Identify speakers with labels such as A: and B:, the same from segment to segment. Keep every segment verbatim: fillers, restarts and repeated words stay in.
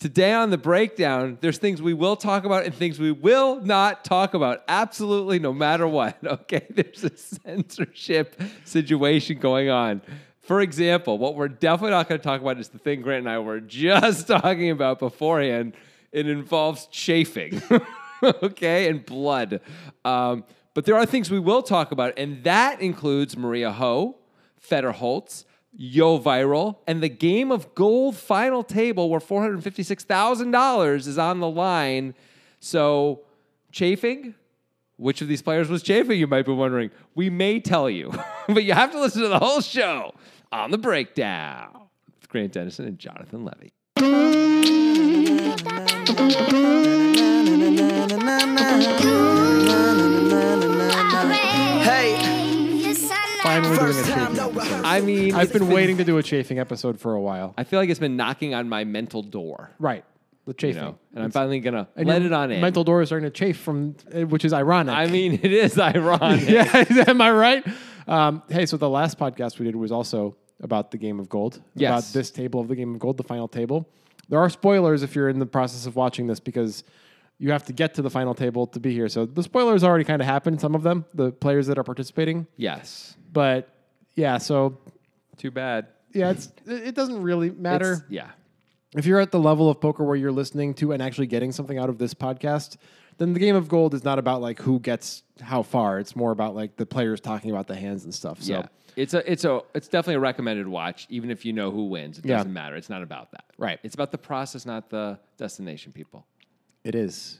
A: Today on the breakdown, there's things we will talk about and things we will not talk about. Absolutely, no matter what. Okay, there's a censorship situation going on. For example, what we're definitely not going to talk about is the thing Grant and I were just talking about beforehand. It involves chafing, okay, and blood. Um, but there are things we will talk about, and that includes Maria Ho, Fedor Holtz, Yo Viral, and the Game of Gold final table where four hundred fifty-six thousand dollars is on the line. So, chafing? Which of these players was chafing, you might be wondering. We may tell you, but you have to listen to the whole show on The Breakdown with Grant Dennison and Jonathan Levy.
B: Hey.
C: Finally doing a chafing episode.
A: I mean,
C: I've
A: it's
C: been waiting to do a chafing episode for a while.
A: I feel like it's been knocking on my mental door.
C: Right. The
A: You
C: chafing.
A: know, and I'm finally going to
C: And
A: let
C: your
A: it on in.
C: Mental door is starting to chafe from, uh, which is ironic.
A: I mean, it is ironic.
C: yeah, am I right? Um, hey, so the last podcast we did was also about the Game of Gold.
A: Yes.
C: About this table of the Game of Gold, the final table. There are spoilers if you're in the process of watching this because you have to get to the final table to be here. So the spoilers already kind of happened, some of them, the players that are participating.
A: Yes.
C: But yeah, so
A: Too bad.
C: yeah, it's it doesn't really matter.
A: It's- yeah.
C: If you're at the level of poker where you're listening to and actually getting something out of this podcast, then the Game of Gold is not about like who gets how far. It's more about like the players talking about the hands and stuff. So
A: Yeah. It's a it's a it's definitely a recommended watch, even if you know who wins. It
C: Yeah.
A: doesn't matter. It's not about that.
C: Right.
A: It's about the process, not the destination, people.
C: it is.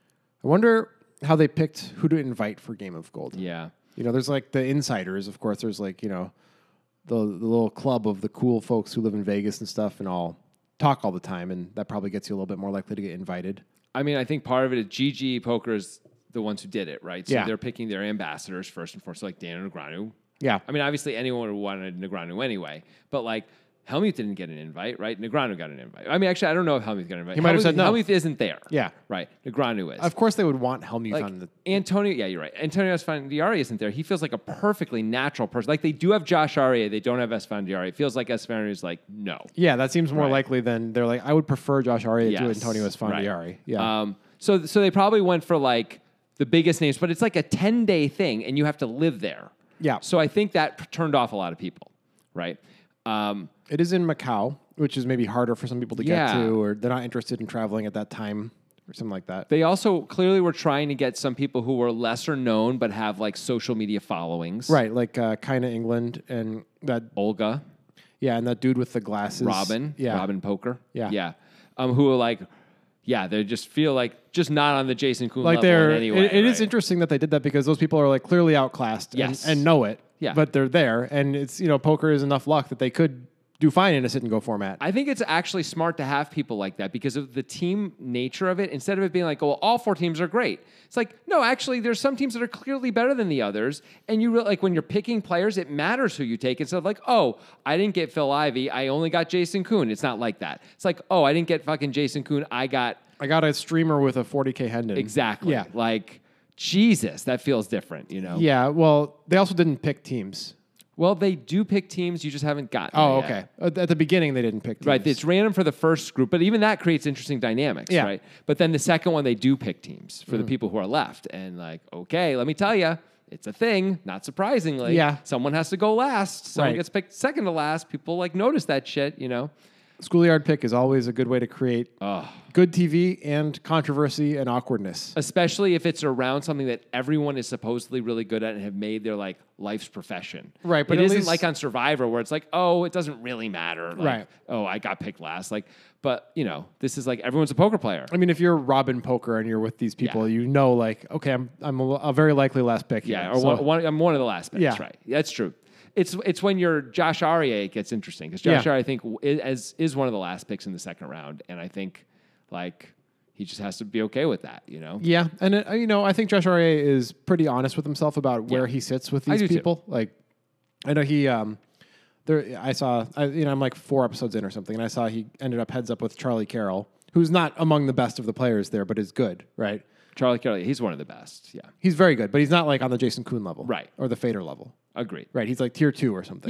C: I wonder how they picked who to invite for Game of Gold.
A: Yeah.
C: You know, there's like the insiders, of course. There's like, you know, the, the little club of the cool folks who live in Vegas and stuff and all talk all the time, and that probably gets you a little bit more likely to get invited.
A: I mean, I think part of it is G G Poker is the ones who did it, right? So
C: Yeah.
A: they're picking their ambassadors first and foremost, like Dan Negreanu.
C: Yeah.
A: I mean, obviously anyone would wanted Negreanu anyway, but like Hellmuth didn't get an invite, right? Negreanu got an invite. I mean, actually, I don't know if Hellmuth got an invite.
C: He might have
A: Hellmuth-
C: said no.
A: Hellmuth isn't there.
C: Yeah.
A: Right. Negreanu is.
C: Of course they would want Helmuth
A: Like
C: on the...
A: Antonio, yeah, you're right. Antonio Esfandiari isn't there. He feels like a perfectly natural person. Like they do have Josh Aria, they don't have Esfandiari. It feels like Esfandiari is like, no.
C: Yeah, that seems more
A: Right.
C: likely than they're like, I would prefer Josh Aria to
A: Yes,
C: Antonio Esfandiari.
A: right.
C: Yeah.
A: Um, so, so they probably went for like the biggest names, but it's like a ten day thing, and you have to live there.
C: Yeah.
A: So I think that p- turned off a lot of people, right? Um,
C: It is in Macau, which is maybe harder for some people to
A: Yeah.
C: get to, or they're not interested in traveling at that time, or something like that.
A: they also clearly were trying to get some people who were lesser known but have like social media followings.
C: Right, like uh, Kinda England and that,
A: Olga,
C: yeah, and that dude with the glasses.
A: Robin,
C: Yeah.
A: Robin Poker.
C: Yeah.
A: Yeah. Um, who are like, yeah, they just feel like just not on the Jason Kuhn
C: Like
A: level
C: they're,
A: in any way.
C: it, it is
A: right?
C: interesting that they did that because those people are like clearly outclassed and-
A: Yes.
C: and, know it.
A: Yeah.
C: But they're there, and it's, you know, poker is enough luck that they could do fine in a sit and go format.
A: I think it's actually smart to have people like that because of the team nature of it. Instead of it being like, oh, well, all four teams are great. It's like, no, actually, there's some teams that are clearly better than the others. And you really, like when you're picking players, it matters who you take. Instead of like, oh, I didn't get Phil Ivey, I only got Jason Kuhn. It's not like that. It's like, oh, I didn't get fucking Jason Kuhn, I got
C: I got a streamer with a forty K Hendon.
A: exactly.
C: Yeah.
A: Like, Jesus, that feels different, you know?
C: Yeah, well, they also didn't pick teams.
A: Well, they do pick teams, you just haven't gotten
C: Oh,
A: there yet.
C: okay. At at the beginning, they didn't pick teams.
A: Right, it's random for the first group, but even that creates interesting dynamics,
C: Yeah.
A: right? But then the second one, they do pick teams for
C: Mm.
A: the people who are left. And like, okay, let me tell you, it's a thing, not surprisingly.
C: Yeah.
A: Someone has to go last. Someone
C: Right.
A: gets picked second to last. People like notice that shit, you know?
C: Schoolyard pick is always a good way to create good T V and controversy and awkwardness.
A: Especially if it's around something that everyone is supposedly really good at and have made their like life's profession.
C: Right, but
A: it
C: at
A: isn't
C: least-
A: like on Survivor where it's like, oh, it doesn't really matter. Like,
C: Right.
A: Oh, I got picked last. Like, but you know, this is like everyone's a poker player.
C: I mean, if you're Robin Poker and you're with these people,
A: Yeah.
C: you know, like, okay, I'm I'm a, a very likely last pick.
A: Yeah,
C: here.
A: or
C: So-
A: one, one, I'm one of the last picks,
C: Yeah.
A: right? That's true. It's it's when you're Josh Aria, it gets interesting because Josh
C: Yeah.
A: Aria, I think, w- is is one of the last picks in the second round, and I think like he just has to be okay with that, you know?
C: Yeah, and uh, you know, I think Josh Aria is pretty honest with himself about where
A: Yeah.
C: he sits with
A: I
C: these
A: do too.
C: people. Like, I know he, um, there. I saw, I, you know, I'm like four episodes in or something, and I saw he ended up heads up with Charlie Carroll, who's not among the best of the players there, but is good, right?
A: Charlie Kelly, he's one of the best. Yeah,
C: He's very good, but he's not like on the Jason Kuhn level,
A: Right.
C: or the Fader level,
A: agreed.
C: right? He's like tier two or something.
A: Yeah,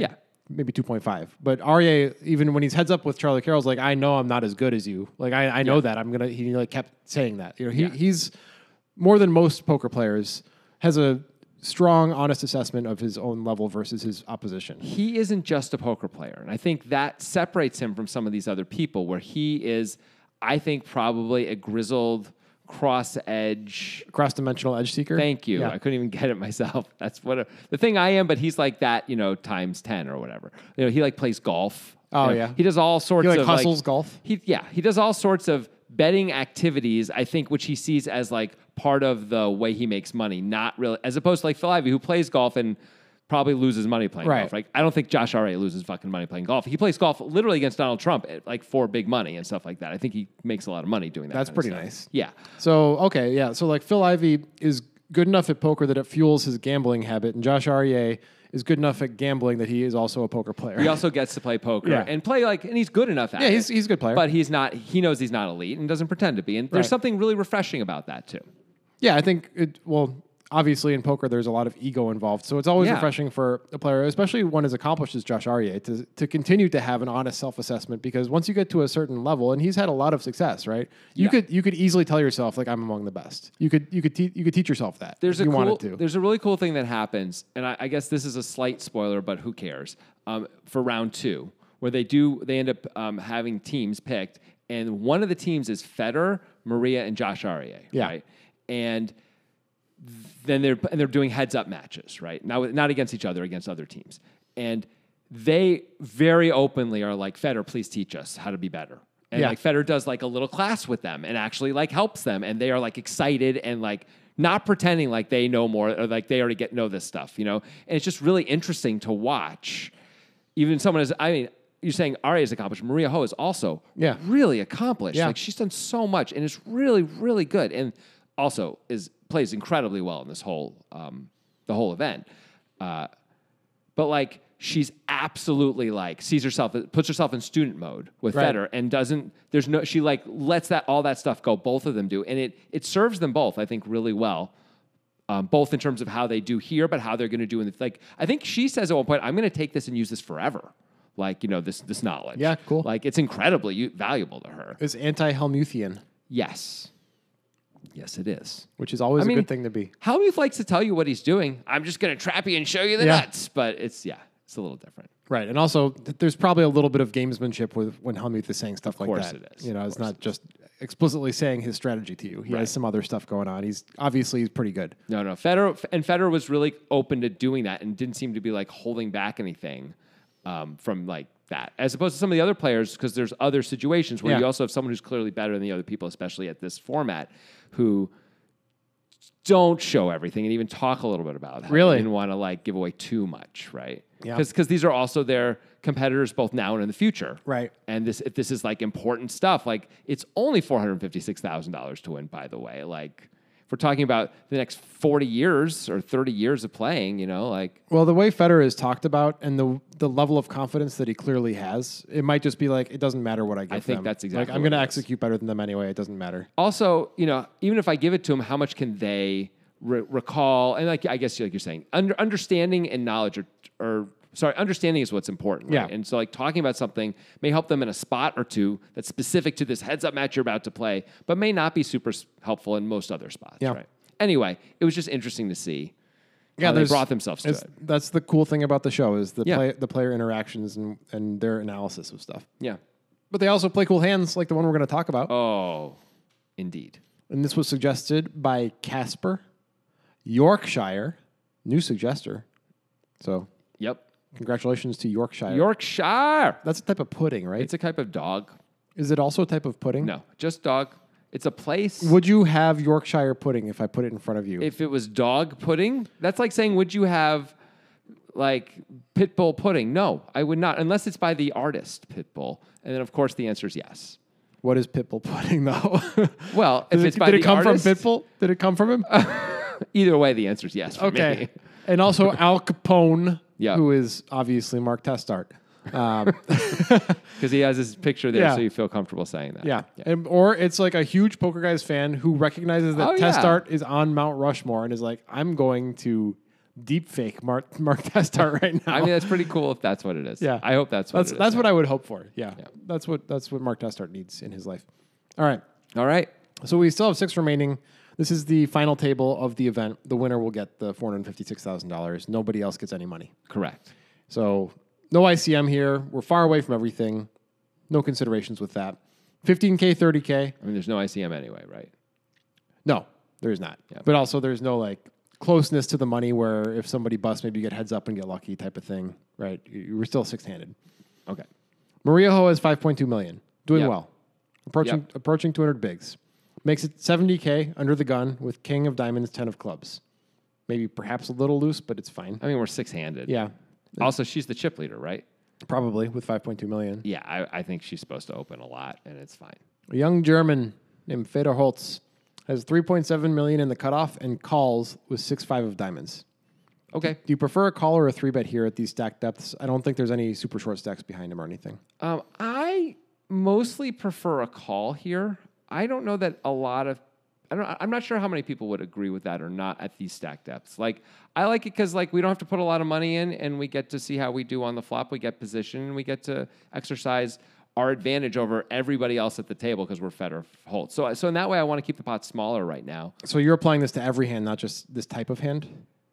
C: maybe two point five. But Aryeh, even when he's heads up with Charlie Carroll's like, I know I'm not as good as you. Like I, I know
A: Yeah.
C: that I'm gonna. He like kept saying that. You know, he
A: Yeah.
C: he's more than most poker players has a strong, honest assessment of his own level versus his opposition.
A: He isn't just a poker player. And I think that separates him from some of these other people where he is, I think, probably a grizzled cross edge.
C: Cross-dimensional edge seeker.
A: Thank you.
C: Yeah.
A: I couldn't even get it myself. That's what a, the thing I am, but he's like that, you know, times ten or whatever. You know, he like plays golf.
C: Oh,
A: You know,
C: yeah.
A: He does all sorts
C: He like
A: of
C: hustles
A: like,
C: golf.
A: He yeah, he does all sorts of betting activities, I think, which he sees as like part of the way he makes money, not really as opposed to like Phil Ivey, who plays golf and probably loses money playing
C: Right.
A: golf. Like I don't think Josh Aryeh loses fucking money playing golf. He plays golf literally against Donald Trump at like for big money and stuff like that. I think he makes a lot of money doing that.
C: That's
A: kind of
C: pretty
A: stuff.
C: nice.
A: Yeah.
C: So, okay, yeah. So, like, Phil Ivey is good enough at poker that it fuels his gambling habit, and Josh Aryeh is good enough at gambling that he is also a poker player.
A: He also gets to play poker
C: Yeah.
A: and play like, and he's good enough at
C: yeah,
A: it.
C: he's, he's a good player.
A: But he's not, he knows he's not elite and doesn't pretend to be. And there's
C: Right.
A: something really refreshing about that too.
C: yeah, I think, it, well, obviously in poker, there's a lot of ego involved. So it's always
A: Yeah.
C: refreshing for a player, especially one as accomplished as Josh Aryeh, to, to continue to have an honest self-assessment, because once you get to a certain level, and he's had a lot of success, right? You
A: Yeah.
C: could you could easily tell yourself, like, I'm among the best. You could you could te- you could teach yourself that
A: There's
C: if
A: a
C: you
A: cool,
C: wanted to.
A: there's a really cool thing that happens, and I, I guess this is a slight spoiler, but who cares? Um, for round two, where they do, they end up um, having teams picked, and one of the teams is Federer, Maria, and Josh Aryeh,
C: Yeah.
A: right? And then they're and they're doing heads up matches, right? Now not against each other, against other teams, and they very openly are like, Federer, please teach us how to be better. And
C: Yeah.
A: like Federer does like a little class with them and actually like helps them, and they are like excited and like not pretending like they know more or like they already get know this stuff, you know. And it's just really interesting to watch. Even someone as I mean, you're saying Aryeh is accomplished. Maria Ho is also
C: Yeah.
A: really accomplished.
C: Yeah.
A: Like she's done so much and is really really good, and also is plays incredibly well in this whole um, the whole event. Uh, but like she's absolutely like sees herself, puts herself in student mode with
C: Right.
A: Federer, and doesn't. There's no. She like lets that all that stuff go. Both of them do, and it it serves them both, I think, really well. Um, both in terms of how they do here, but how they're going to do in the like. I think she says at one point, "I'm going to take this and use this forever." Like you know this this knowledge.
C: Yeah, cool.
A: Like it's incredibly u- valuable to her.
C: It's anti-Helmuthian,
A: Yes, yes, it is.
C: which is always
A: I
C: a
A: mean,
C: good thing to be.
A: Helmuth likes to tell you what he's doing. I'm just going to trap you and show you the
C: Yeah.
A: nuts. But it's, yeah, it's a little different.
C: Right, and also th- there's probably a little bit of gamesmanship with when Helmuth is saying stuff like
A: course
C: that.
A: it is.
C: You know,
A: Of
C: it's
A: course
C: not just explicitly saying his strategy to you. He
A: Right.
C: has some other stuff going on. He's obviously he's pretty good.
A: No, no. Federer, and Federer was really open to doing that and didn't seem to be like holding back anything um, from like that. As opposed to some of the other players, because there's other situations where
C: Yeah.
A: you also have someone who's clearly better than the other people, especially at this format, who don't show everything and even talk a little bit about how
C: Really?
A: they didn't want to like give away too much, right?
C: Yeah.
A: Because these are also their competitors both now and in the future.
C: Right.
A: And this if this is like important stuff, like it's only four hundred fifty-six thousand dollars to win, by the way. Like if we're talking about the next forty years or thirty years of playing, you know, like
C: Well, the way Federer is talked about and the the level of confidence that he clearly has, it might just be like it doesn't matter what I give
A: I think
C: them.
A: that's exactly
C: like I'm
A: what
C: going to
A: it is.
C: execute better than them anyway. It doesn't matter.
A: also, you know, even if I give it to them, how much can they re- recall? And like I guess like you're saying, under, understanding and knowledge are, are sorry, understanding is what's important. Right?
C: Yeah.
A: And so like talking about something may help them in a spot or two that's specific to this heads up match you're about to play, but may not be super s- helpful in most other spots.
C: Yeah.
A: Right. Anyway, it was just interesting to see
C: Yeah,
A: how they
C: there's-
A: brought themselves to
C: It's,
A: it.
C: that's the cool thing about the show is the
A: Yeah.
C: play, the player interactions and, and their analysis of stuff.
A: Yeah.
C: But they also play cool hands like the one we're going to talk about.
A: Oh, indeed.
C: And this was suggested by Casper, Yorkshire, new suggester. So
A: Yep.
C: congratulations to Yorkshire.
A: Yorkshire.
C: That's a type of pudding, right?
A: It's a type of dog.
C: Is it also a type of pudding?
A: No, just dog. It's a place.
C: Would you have Yorkshire pudding if I put it in front of you?
A: If it was dog pudding, that's like saying, would you have like Pitbull pudding? No, I would not, unless it's by the artist Pitbull. And then, of course, the answer is yes.
C: What is Pitbull pudding, though?
A: Well, if
C: did
A: it's
C: it,
A: by
C: did
A: the
C: it come
A: artist,
C: from Pitbull? Did it come from him?
A: either way, the answer is yes. For
C: Okay.
A: me.
C: And also Al Capone,
A: Yeah.
C: who is obviously Mark Testart. Um,
A: Because he has his picture there,
C: Yeah.
A: so you feel comfortable saying that.
C: yeah. And- or it's like a huge Poker Guys fan who recognizes that
A: Oh, yeah.
C: Testart is on Mount Rushmore and is like, I'm going to deep fake Mark Mark Testart right now.
A: I mean, that's pretty cool if that's what it is.
C: Yeah.
A: I hope that's what
C: that's
A: it is.
C: that's
A: yeah.
C: what I would hope for. Yeah.
A: Yeah.
C: That's what that's what Mark Testart needs in his life. All right.
A: All right.
C: So we still have six remaining. This is the final table of the event. The winner will get the four hundred fifty-six thousand dollars. Nobody else gets any money.
A: Correct.
C: So no I C M here. We're far away from everything. No considerations with that. fifteen K, thirty K.
A: I mean, there's no I C M anyway, right?
C: No, there's not.
A: Yeah.
C: But also there's no like closeness to the money where if somebody busts, maybe you get heads up and get lucky type of thing, right? You you were still six-handed.
A: Okay.
C: Maria Ho has five point two million. Doing
A: Yep.
C: well. Approaching
A: Yep.
C: approaching two hundred bigs. Makes it seventy K under the gun with king of diamonds, ten of clubs. Maybe perhaps a little loose, but it's fine.
A: I mean, we're six-handed.
C: Yeah,
A: Also, she's the chip leader, right?
C: probably with five point two million.
A: Yeah, I, I think she's supposed to open a lot, and it's fine.
C: A young German named Fedor Holtz has three point seven million in the cutoff and calls with six five of diamonds.
A: Okay.
C: Do you prefer a call or a three bet here at these stack depths? I don't think there's any super short stacks behind him or anything.
A: Um, I mostly prefer a call here. I don't know that a lot of I don't. I'm not sure how many people would agree with that or not at these stack depths. Like, I like it because like we don't have to put a lot of money in, and we get to see how we do on the flop. We get position, and we get to exercise our advantage over everybody else at the table because we're Fed or Holt. So, so in that way, I want to keep the pot smaller right now.
C: So you're applying this to every hand, not just this type of hand?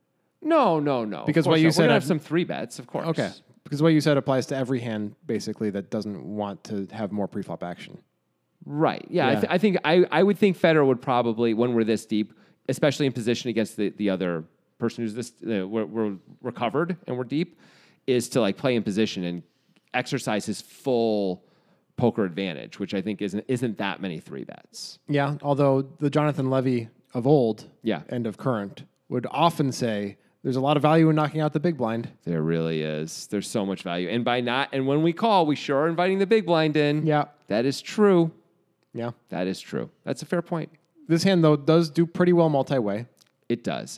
A: No, no, no.
C: Because
A: Of
C: what
A: course
C: you
A: not.
C: said
A: we're gonna
C: I've-
A: have some three bets, of course.
C: Okay. Because what you said applies to every hand, basically, that doesn't want to have more pre-flop action.
A: Right. Yeah. I,
C: Yeah.
A: th- I think I, I would think Federer would probably, when we're this deep, especially in position against the, the other person who's this, uh, we're, we're recovered and we're deep, is to like play in position and exercise his full poker advantage, which I think isn't isn't that many three bets.
C: Yeah, although the Jonathan Levy of old
A: Yeah.
C: and of current would often say there's a lot of value in knocking out the big blind.
A: There really is. There's so much value, and by not and when we call, we sure are inviting the big blind in.
C: Yeah.
A: That is true.
C: Yeah.
A: That is true. That's a fair point.
C: This hand, though, does do pretty well multi-way.
A: It does.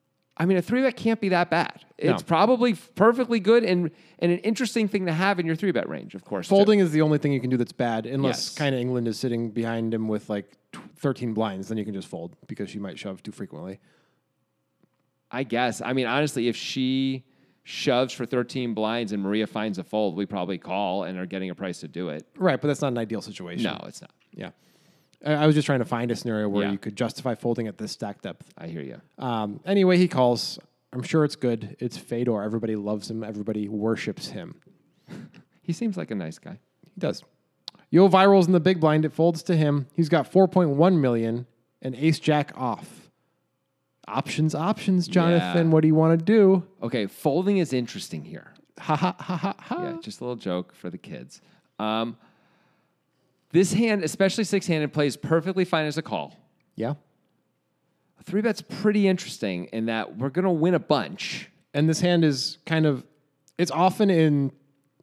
A: I mean, a three bet can't be that bad. It's
C: No.
A: probably f- perfectly good and and an interesting thing to have in your three bet range, of course. too.
C: Folding is the only thing you can do that's bad, unless
A: Yes.
C: kind of England is sitting behind him with like tw- thirteen blinds. Then you can just fold because she might shove too frequently.
A: I guess. I mean, honestly, if she shoves for thirteen blinds and Maria finds a fold, we probably call and are getting a price to do it.
C: Right, but that's not an ideal situation.
A: No, it's not.
C: Yeah. I, I was just trying to find a scenario where
A: Yeah.
C: you could justify folding at this stack depth.
A: I hear you.
C: Um, anyway, he calls. I'm sure it's good. It's Fedor. Everybody loves him. Everybody worships him.
A: He seems like a nice guy.
C: He does. Yo Viral's in the big blind. It folds to him. He's got four point one million and ace jack off. Options, options, Jonathan.
A: Yeah.
C: What do you want to do?
A: Okay, folding is interesting here.
C: Ha ha ha ha ha.
A: Yeah, just a little joke for the kids. Um, this hand, especially six-handed, plays perfectly fine as a call.
C: Yeah.
A: Three bet's pretty interesting in that we're going to win a bunch.
C: And this hand is kind of, it's often in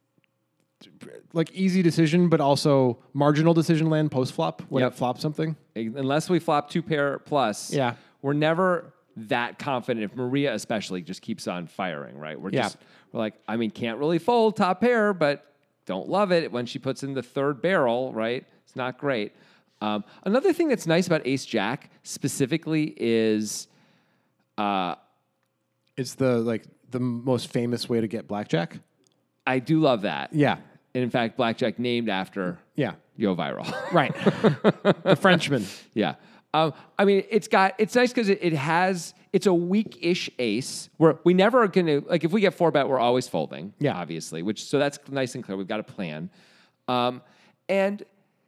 C: like easy decision, but also marginal decision land post flop when
A: Yep.
C: it flops something.
A: Unless we flop two pair plus,
C: Yeah.
A: we're never that confident. If Maria especially just keeps on firing, right? We're
C: Yeah.
A: just we're like, I mean, can't really fold top pair, but don't love it when she puts in the third barrel, right? It's not great. Um, another thing that's nice about Ace Jack specifically is uh,
C: It's the like the most famous way to get blackjack.
A: I do love that.
C: Yeah.
A: And in fact, blackjack named after
C: Yeah.
A: Yo Viral.
C: Right. The Frenchman.
A: Yeah. Um, I mean, it's got, it's nice because it, it has, it's a weak-ish ace where we never are going to, like if we get four bet, we're always folding.
C: Yeah.
A: Obviously, which, so that's nice and clear. We've got a plan. Um, and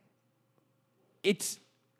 A: it's,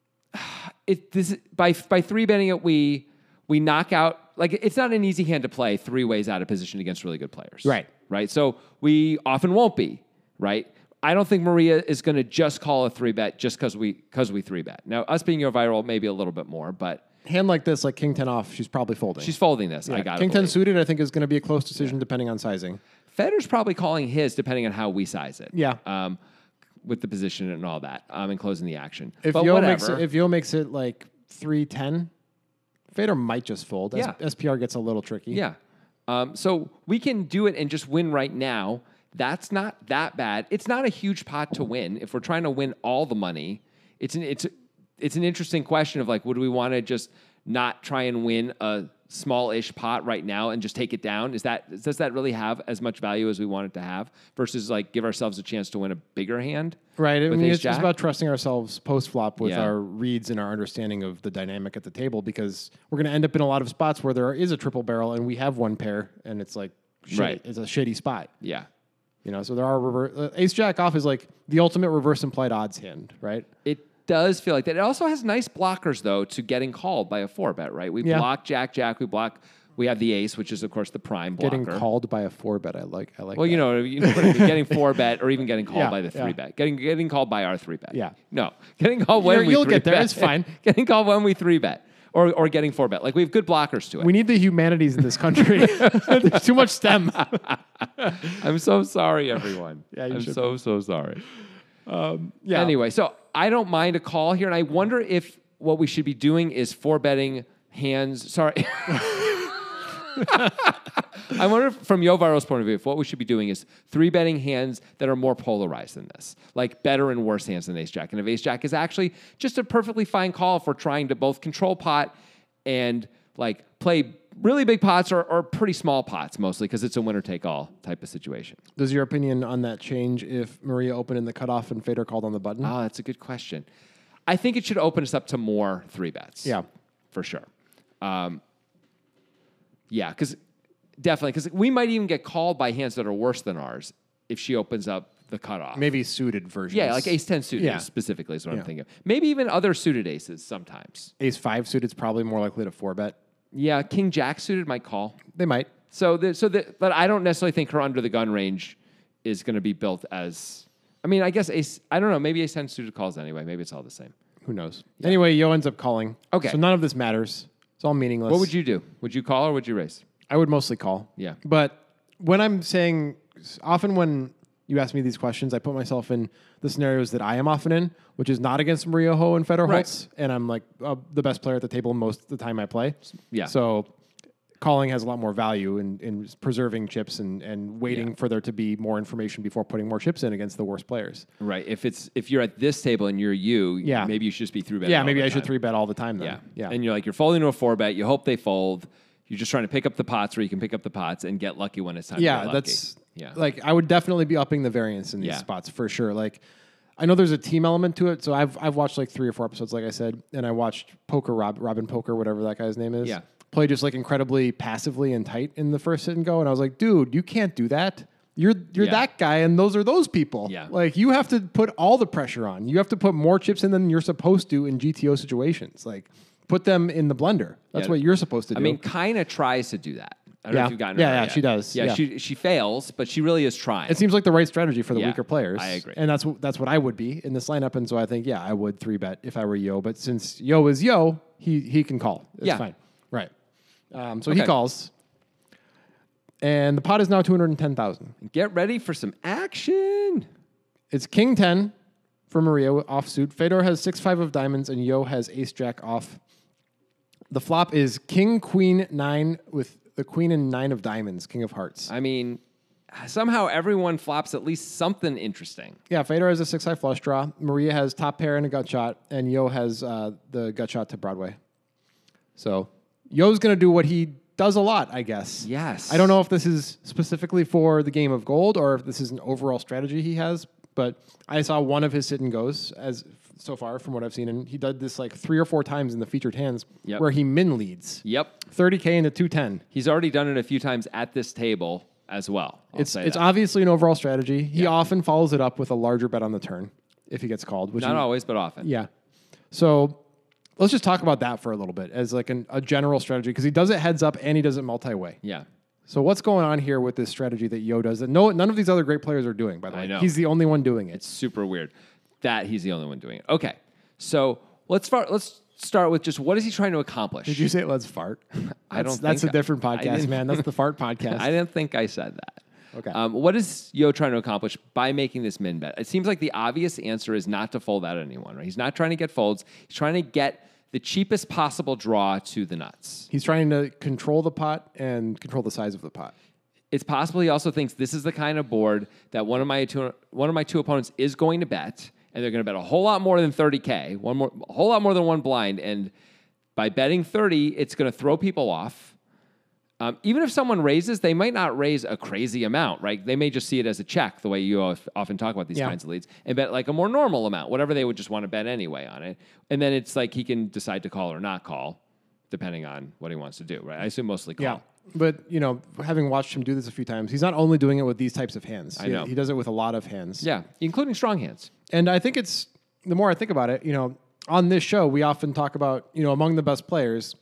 A: it, this, by, by three betting it, we, we knock out, like it's not an easy hand to play three ways out of position against really good players.
C: Right.
A: Right. So we often won't be, right? I don't think Maria is going to just call a three bet just because we because we three bet. Now, us being your viral, maybe a little bit more, but
C: Hand like this, like king ten off, she's probably folding.
A: she's folding this. I
C: Yeah.
A: got
C: King ten suited, I think, is going to be a close decision depending on sizing.
A: Federer's probably calling his depending on how we size it.
C: Yeah.
A: Um, with the position and all that, um, and closing the action.
C: If
A: but
C: Yo
A: whatever.
C: makes it, if Yo makes it like three ten, Fedor might just fold.
A: Yeah.
C: S- SPR gets a little tricky.
A: Yeah. Um, so we can do it and just win right now. That's not that bad. It's not a huge pot to win. If we're trying to win all the money, it's an it's it's an interesting question of like, would we want to just not try and win a small-ish pot right now and just take it down? Is that does that really have as much value as we want it to have versus like give ourselves a chance to win a bigger hand?
C: Right. I
A: with
C: mean,
A: ace
C: it's just
A: jack?
C: about trusting ourselves post flop with
A: Yeah.
C: our reads and our understanding of the dynamic at the table because we're going to end up in a lot of spots where there is a triple barrel and we have one pair and it's like, shit,
A: Right.
C: it's a shitty spot.
A: Yeah.
C: You know, so there are reverse. Uh, ace jack off is like the ultimate reverse implied odds hand, right?
A: It does feel like that. It also has nice blockers, though, to getting called by a four bet, right? We
C: Yeah.
A: block Jack, Jack. We block. We have the ace, which is, of course, the prime blocker.
C: Getting called by a four bet, I like. I like.
A: Well,
C: that.
A: you know, you know what I mean? Getting four bet or even getting called
C: Yeah,
A: by the three
C: yeah.
A: bet. Getting getting called by our three bet.
C: Yeah.
A: No, getting called when
C: You're-
A: we
C: you'll
A: three
C: get there.
A: bet.
C: It's fine.
A: Getting called when we three bet or or getting four bet. Like we have good blockers to it.
C: We need the humanities in this country. There's too much STEM.
A: I'm so sorry, everyone.
C: Yeah, you
A: I'm
C: should
A: so so sorry.
C: Yeah.
A: Anyway, so I don't mind a call here, and I wonder if what we should be doing is four betting hands. Sorry. I wonder if, from Yovaro's point of view, if what we should be doing is three betting hands that are more polarized than this, like better and worse hands than ace jack. And if ace jack is actually just a perfectly fine call if we're trying to both control pot and like play really big pots or, or pretty small pots mostly because it's a winner take all type of situation.
C: Does your opinion on that change if Maria opened in the cutoff and Fedor called on the button?
A: Oh, that's a good question. I think it should open us up to more three bets.
C: Yeah.
A: For sure. Um, yeah, because definitely, because we might even get called by hands that are worse than ours if she opens up the cutoff.
C: Maybe suited versions.
A: Yeah, like ace ten suited
C: Yeah.
A: specifically is what
C: Yeah.
A: I'm thinking. Maybe even other suited aces sometimes.
C: Ace five suited is probably more likely to four bet.
A: Yeah, king jack suited might call.
C: They might.
A: So, the, so the, but I don't necessarily think her under the gun range is going to be built as. I mean, I guess ace. I don't know. Maybe ace ten suited calls anyway. Maybe it's all the same.
C: Who knows? Anyway, Yo ends up calling.
A: Okay.
C: So none of this matters. It's all meaningless.
A: What would you do? Would you call or would you raise?
C: I would mostly call.
A: Yeah.
C: But when I'm saying, often when you ask me these questions, I put myself in the scenarios that I am often in, which is not against Maria Ho and Fedor
A: Right.
C: Holtz. And I'm like uh, the best player at the table most of the time I play.
A: Yeah.
C: So calling has a lot more value in, in preserving chips and, and waiting
A: Yeah.
C: for there to be more information before putting more chips in against the worst players.
A: Right. If it's if you're at this table and you're you,
C: Yeah.
A: maybe you should just be three betting.
C: Yeah,
A: all
C: maybe
A: the
C: I should
A: time.
C: three bet all the time then.
A: Yeah.
C: Yeah.
A: And you're like you're folding to a four bet. You hope they fold. You're just trying to pick up the pots where you can pick up the pots and get lucky when it's time. to
C: Yeah,
A: get lucky.
C: that's
A: yeah.
C: like I would definitely be upping the variance in these
A: Yeah.
C: spots for sure. Like I know there's a team element to it, so I've I've watched like three or four episodes, like I said, and I watched Poker Rob Robin Poker, whatever that guy's name is.
A: Yeah.
C: Play just like incredibly passively and tight in the first sit and go, and I was like, dude, you can't do that. You're you're
A: Yeah.
C: that guy, and those are those people.
A: Yeah.
C: Like you have to put all the pressure on. You have to put more chips in than you're supposed to in G T O situations. Like put them in the blender. That's
A: Yeah.
C: what you're supposed to do.
A: I mean, kind of tries to do that. I don't know
C: Yeah.
A: if you've gotten
C: Yeah,
A: her
C: yeah,
A: yet.
C: she does.
A: Yeah,
C: Yeah.
A: she she fails, but she really is trying.
C: it seems like the right strategy for the
A: Yeah,
C: weaker players.
A: I agree.
C: And that's wh- that's what I would be in this lineup. And so I think, yeah, I would three bet if I were Yo. But since Yo is Yo, he he can call. It's
A: Yeah.
C: fine. Right. Um, so
A: Okay.
C: he calls. And the pot is now two hundred ten thousand.
A: Get ready for some action.
C: It's King ten for Maria offsuit. Fedor has six five of diamonds, and Yo has ace jack off. The flop is King Queen nine with the Queen and nine of diamonds, King of hearts.
A: I mean, somehow everyone flops at least something interesting.
C: Yeah, Fedor has a six high flush draw. Maria has top pair and a gut shot, and Yo has uh, the gut shot to Broadway. So Yo's going to do what he does a lot, I guess.
A: Yes.
C: I don't know if this is specifically for the game of gold or if this is an overall strategy he has, but I saw one of his sit and goes as so far from what I've seen, and he did this like three or four times in the featured hands
A: Yep.
C: where he min leads
A: Yep.
C: thirty K into two ten.
A: He's already done it a few times at this table as well. I'll
C: It's
A: say
C: it's
A: that.
C: obviously an overall strategy. He
A: Yeah.
C: often follows it up with a larger bet on the turn if he gets called, which
A: Not
C: he-
A: always, but often.
C: Yeah. So let's just talk about that for a little bit as like an, a general strategy because he does it heads up and he does it multi-way.
A: Yeah.
C: So what's going on here with this strategy that Yo does that no none of these other great players are doing, by the
A: I
C: way.
A: know.
C: He's the only one doing it.
A: Super weird that he's the only one doing it. Okay. So let's start let's start with just what is he trying to accomplish?
C: Did you say let's fart?
A: I don't
C: That's, that's a
A: think I-
C: different
A: I
C: podcast,
A: didn't-
C: man. That's the fart podcast.
A: I didn't think I said that.
C: Okay.
A: Um, what is Yo trying to accomplish by making this min bet? It seems like the obvious answer is not to fold out anyone, right? He's not trying to get folds. He's trying to get the cheapest possible draw to the nuts.
C: He's trying to control the pot and control the size of the pot.
A: It's possible he also thinks this is the kind of board that one of my two one of my two opponents is going to bet, and they're going to bet a whole lot more than thirty K, one more, a whole lot more than one blind. And by betting thirty, it's going to throw people off. Um, even if someone raises, they might not raise a crazy amount, right? They may just see it as a check, the way you of- often talk about these
C: Yeah.
A: kinds of leads, and bet like a more normal amount, whatever they would just want to bet anyway on it. And then it's like he can decide to call or not call, depending on what he wants to do, right? I assume mostly call.
C: Yeah. But, you know, having watched him do this a few times, he's not only doing it with these types of hands.
A: I
C: He-
A: know.
C: He does it with a lot of hands.
A: Yeah, including strong hands.
C: And I think it's, the more I think about it, you know, on this show, we often talk about, you know, among the best players,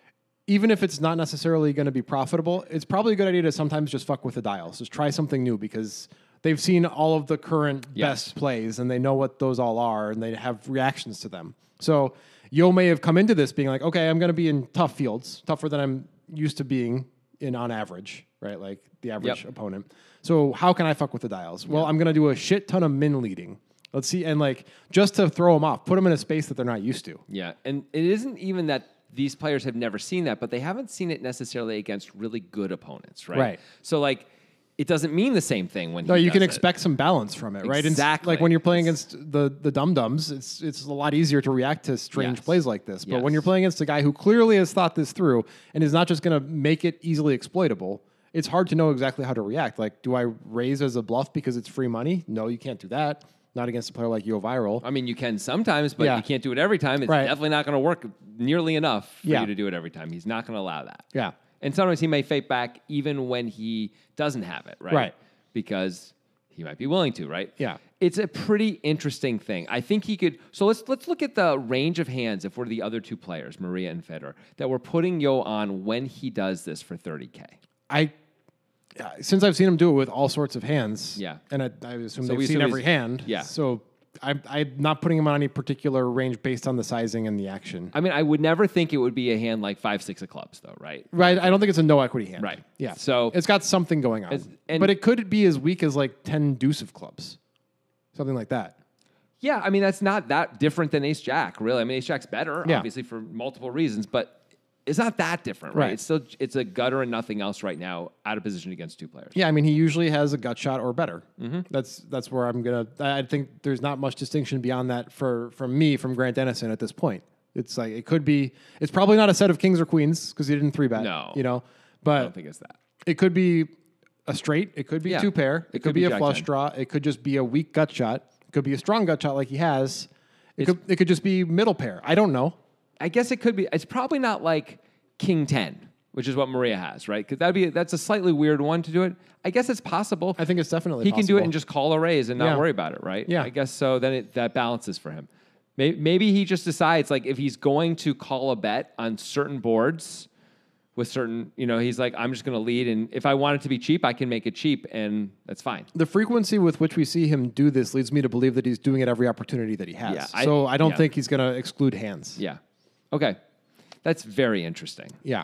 C: even if it's not necessarily going to be profitable, it's probably a good idea to sometimes just fuck with the dials. Just try something new because they've seen all of the current
A: Yes.
C: best plays and they know what those all are and they have reactions to them. So Yo may have come into this being like, okay, I'm going to be in tough fields, tougher than I'm used to being in on average, right? Like the average
A: Yep.
C: opponent. So how can I fuck with the dials? Well, I'm going to do a shit ton of min leading. Let's see. And like, just to throw them off, put them in a space that they're not used to.
A: Yeah, and it isn't even that these players have never seen that, but they haven't seen it necessarily against really good opponents, right?
C: Right.
A: So like, it doesn't mean the same thing when
C: No,
A: he
C: you can
A: does it.
C: expect some balance from it, right? And s-
A: Exactly.
C: like when you're playing against the the dum dums, it's it's a lot easier to react to strange
A: Yes.
C: plays like this. But when
A: Yes.
C: you're playing against a guy who clearly has thought this through and is not just going to make it easily exploitable, it's hard to know exactly how to react. Like, do I raise as a bluff because it's free money? No, you can't do that. Not against a player like Yo Viral.
A: I mean, you can sometimes, but
C: Yeah.
A: you can't do it every time. It's
C: Right.
A: definitely not going to work nearly enough for
C: Yeah.
A: you to do it every time. He's not going to allow that.
C: Yeah.
A: And sometimes he may fake back even when he doesn't have it, right?
C: Right.
A: Because he might be willing to, right?
C: Yeah.
A: It's a pretty interesting thing. I think he could. So let's let's look at the range of hands if we're the other two players, Maria and Fedor, that we're putting Yo on when he does this for thirty K.
C: I uh, since I've seen him do it with all sorts of hands.
A: Yeah.
C: And I, I assume
A: So
C: they've
A: we
C: seen
A: assume
C: every
A: he's-
C: hand.
A: yeah.
C: So I'm, I'm not putting him on any particular range based on the sizing and the action.
A: I mean, I would never think it would be a hand like five, six of clubs, though, right?
C: Right. I don't think it's a no equity hand.
A: Right.
C: Yeah.
A: So-
C: it's got something going on.
A: It's- and-
C: but it could be as weak as like ten deuce of clubs. Something like that.
A: Yeah, I mean, that's not that different than Ace Jack, really. I mean, Ace Jack's better,
C: Yeah.
A: obviously, for multiple reasons, but it's not that different, right?
C: Right.
A: It's still it's a gutter and nothing else right now, out of position against two players.
C: Yeah, I mean, he usually has a gut shot or better.
A: Mm-hmm.
C: That's that's where I'm gonna. I think there's not much distinction beyond that for from me from Grant Dennison at this point. It's like it could be. It's probably not a set of kings or queens because he didn't three bet.
A: No.
C: you know,
A: I
C: but
A: don't think it's that.
C: it could be a straight. It could be
A: Yeah.
C: two pair. It, could, be, a
A: Jack
C: flush
A: ten.
C: draw. It could just be a weak gut shot. It could be a strong gut shot like he has. It could it could just be middle pair. I don't know.
A: I guess it could be. It's probably not like King ten, which is what Maria has, right? Because that'd be that's a slightly weird one to do it. I guess it's possible.
C: I think it's definitely
A: he can do it
C: possible.
A: and just call a raise and not
C: Yeah.
A: worry about it, right?
C: Yeah.
A: I guess so. Then it, that balances for him. Maybe, maybe he just decides like if he's going to call a bet on certain boards with certain, you know, he's like, I'm just going to lead, and if I want it to be cheap, I can make it cheap, and that's fine.
C: The frequency with which we see him do this leads me to believe that he's doing it every opportunity that he has.
A: Yeah, I-
C: so I don't
A: yeah.
C: think he's going to exclude hands.
A: Yeah. Okay. That's very interesting.
C: Yeah.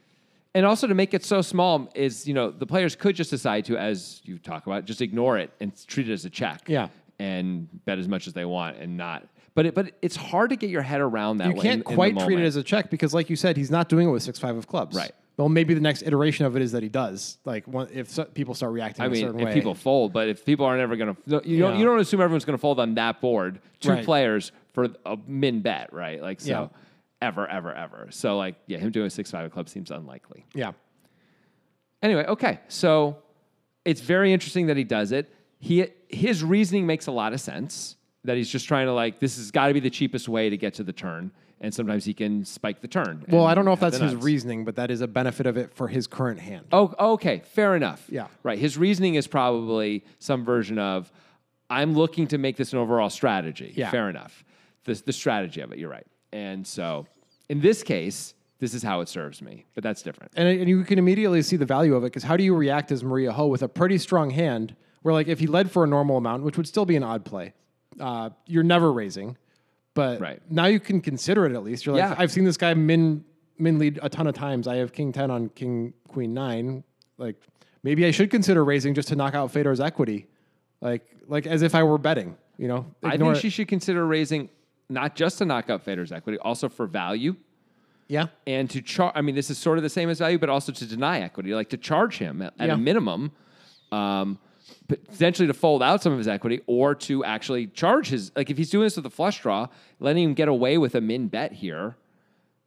A: And also to make it so small is, you know, the players could just decide to, as you talk about, just ignore it and treat it as a check.
C: Yeah.
A: And bet as much as they want and not. But it, but it's hard to get your head around that.
C: You
A: way
C: can't
A: in- in the
C: quite treat it
A: moment.
C: as a check because, like you said, he's not doing it with six five of clubs.
A: Right.
C: Well, maybe the next iteration of it is that he does. Like one, if so, people start reacting
A: I
C: in a
A: mean,
C: certain
A: if
C: way.
A: people fold, but if people aren't ever going to, you don't
C: Yeah.
A: you don't assume everyone's going to fold on that board. Two
C: Right.
A: players for a min bet, right? Like so,
C: Yeah.
A: ever, ever, ever. So like, yeah, him doing a six five club seems unlikely.
C: yeah.
A: Anyway, okay, so it's very interesting that he does it. He his reasoning makes a lot of sense. That he's just trying to like this has got to be the cheapest way to get to the turn, and sometimes he can spike the turn.
C: Well,
A: and
C: I don't know if
A: have
C: that's
A: the
C: his
A: nuts.
C: reasoning, but that is a benefit of it for his current hand.
A: Oh, okay, fair enough.
C: Yeah.
A: Right. His reasoning is probably some version of, I'm looking to make this an overall strategy.
C: Yeah.
A: Fair enough. The, the strategy of it, you're right. And so, in this case, this is how it serves me, but that's different.
C: And, and you can immediately see the value of it because how do you react as Maria Ho with a pretty strong hand where, like, if he led for a normal amount, which would still be an odd play, uh, you're never raising. But
A: Right.
C: now you can consider it at least. You're like,
A: Yeah.
C: I've seen this guy min min lead a ton of times. I have king ten on king queen nine. Like, maybe I should consider raising just to knock out Fedor's equity. Like, like as if I were betting, you know?
A: I
C: Ignore
A: think
C: it.
A: she should consider raising not just to knock out Federer's equity, also for value.
C: Yeah.
A: And to charge, I mean, this is sort of the same as value, but also to deny equity, like to charge him at, at
C: Yeah.
A: a minimum, um, potentially to fold out some of his equity or to actually charge his, like if he's doing this with a flush draw, letting him get away with a min bet here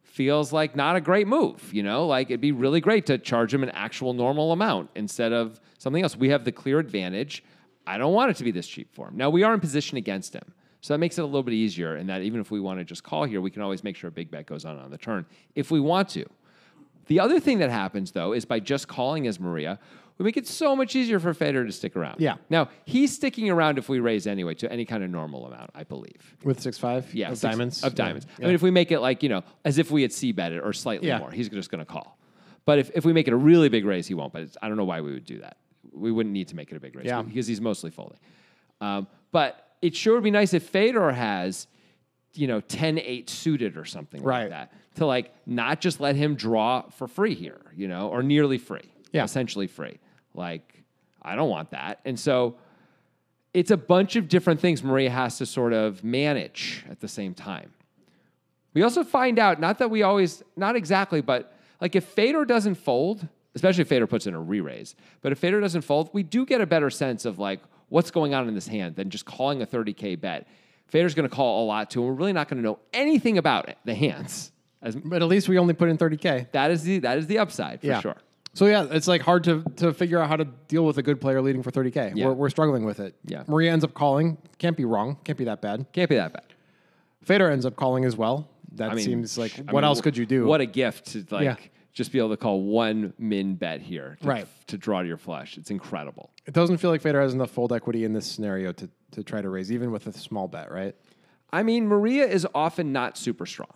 A: feels like not a great move, you know? Like it'd be really great to charge him an actual normal amount instead of something else. We have the clear advantage. I don't want it to be this cheap for him. Now we are in position against him. So that makes it a little bit easier in that even if we want to just call here, we can always make sure a big bet goes on on the turn if we want to. The other thing that happens though is by just calling as Maria, we make it so much easier for Federer to stick around.
C: Yeah.
A: Now, he's sticking around if we raise anyway to any kind of normal amount, I believe.
C: With six five
A: Yeah,
C: of
A: six-
C: diamonds?
A: Of diamonds.
C: Yeah.
A: I mean, if we make it like, you know, as if we had c-bet it or slightly
C: Yeah.
A: more, he's just going to call. But if, if we make it a really big raise, he won't. But it's, I don't know why we would do that. We wouldn't need to make it a big raise
C: Yeah.
A: because he's mostly folding. Um, but it sure would be nice if Fedor has, you know, ten eight suited or something
C: Right.
A: like that to like not just let him draw for free here, you know, or nearly free,
C: Yeah.
A: essentially free. Like, I don't want that. And so it's a bunch of different things Maria has to sort of manage at the same time. We also find out, not that we always, not exactly, but like if Fedor doesn't fold, especially if Fedor puts in a re-raise, but if Fedor doesn't fold, we do get a better sense of like what's going on in this hand than just calling a thirty K bet. Fedor's going to call a lot too, and we're really not going to know anything about it, the hands. As,
C: But at least we only put in thirty K.
A: that is the that is the upside for
C: Yeah.
A: sure.
C: So yeah, it's like hard to, to figure out how to deal with a good player leading for thirty K.
A: Yeah.
C: We're, we're struggling with it.
A: Yeah.
C: Maria ends up calling. Can't be wrong. Can't be that bad.
A: Can't be that bad.
C: Fedor ends up calling as well. That
A: I mean,
C: seems like,
A: I
C: what
A: mean,
C: else could you do?
A: What a gift to like
C: Yeah.
A: just be able to call one min bet here to,
C: Right.
A: to draw to your flush. It's incredible.
C: It doesn't feel like Fedor has enough fold equity in this scenario to, to try to raise, even with a small bet, right?
A: I mean, Maria is often not super strong.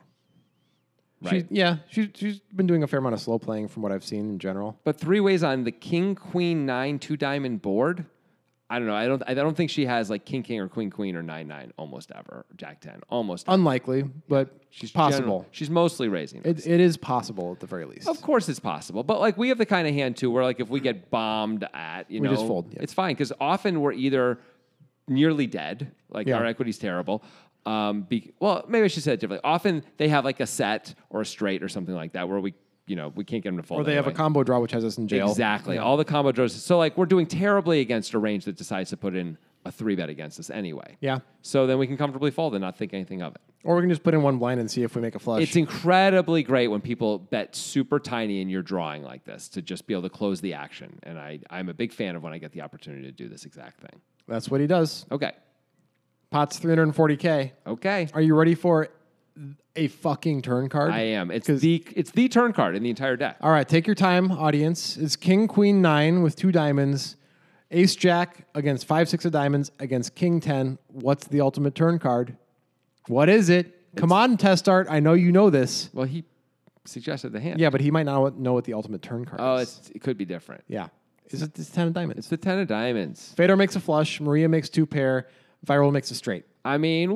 A: Right.
C: She, yeah, she, she's been doing a fair amount of slow playing from what I've seen in general.
A: But three ways on the king, queen, nine, two diamond board. I don't know. I don't. I don't think she has like king, king, or queen, queen, or nine, nine almost ever. Or jack ten almost. Ever.
C: Unlikely, but
A: She's
C: possible.
A: general- she's mostly raising.
C: It, it is possible at the very least.
A: Of course, it's possible, but like we have the kind of hand too, where like if we get bombed at, you
C: We
A: know,
C: just fold, yeah.
A: it's fine because often we're either nearly dead, like
C: Yeah.
A: our equity's terrible. Um, be, well, maybe I should say it differently. Often they have like a set or a straight or something like that where we, you know, we can't get them to fold.
C: Or they have a
A: anyway.
C: combo draw, which has us in jail.
A: Exactly.
C: Yeah.
A: All the combo draws. So like we're doing terribly against a range that decides to put in a three bet against us anyway.
C: Yeah.
A: So then we can comfortably fold and not think anything of it.
C: Or we can just put in one blind and see if we make a flush.
A: It's incredibly great when people bet super tiny and you're drawing like this to just be able to close the action. And I, I'm a big fan of when I get the opportunity to do this exact thing.
C: That's what he does.
A: Okay.
C: Pot's three hundred forty K.
A: Okay.
C: Are you ready for a fucking turn card?
A: I am. It's the it's the turn card in the entire deck.
C: All right, take your time, audience. It's King, Queen, nine with two diamonds. Ace, Jack against five, six of diamonds against King, ten. What's the ultimate turn card? What is it? Come on, test art. I know you know this.
A: Well, he suggested the hand.
C: Yeah, but he might not know what the ultimate turn card
A: Oh,
C: is.
A: it's, it could be different.
C: Yeah. Is it it's ten of diamonds?
A: It's the ten of diamonds.
C: Fedor makes a flush. Maria makes two pair. Viral makes a straight.
A: I mean,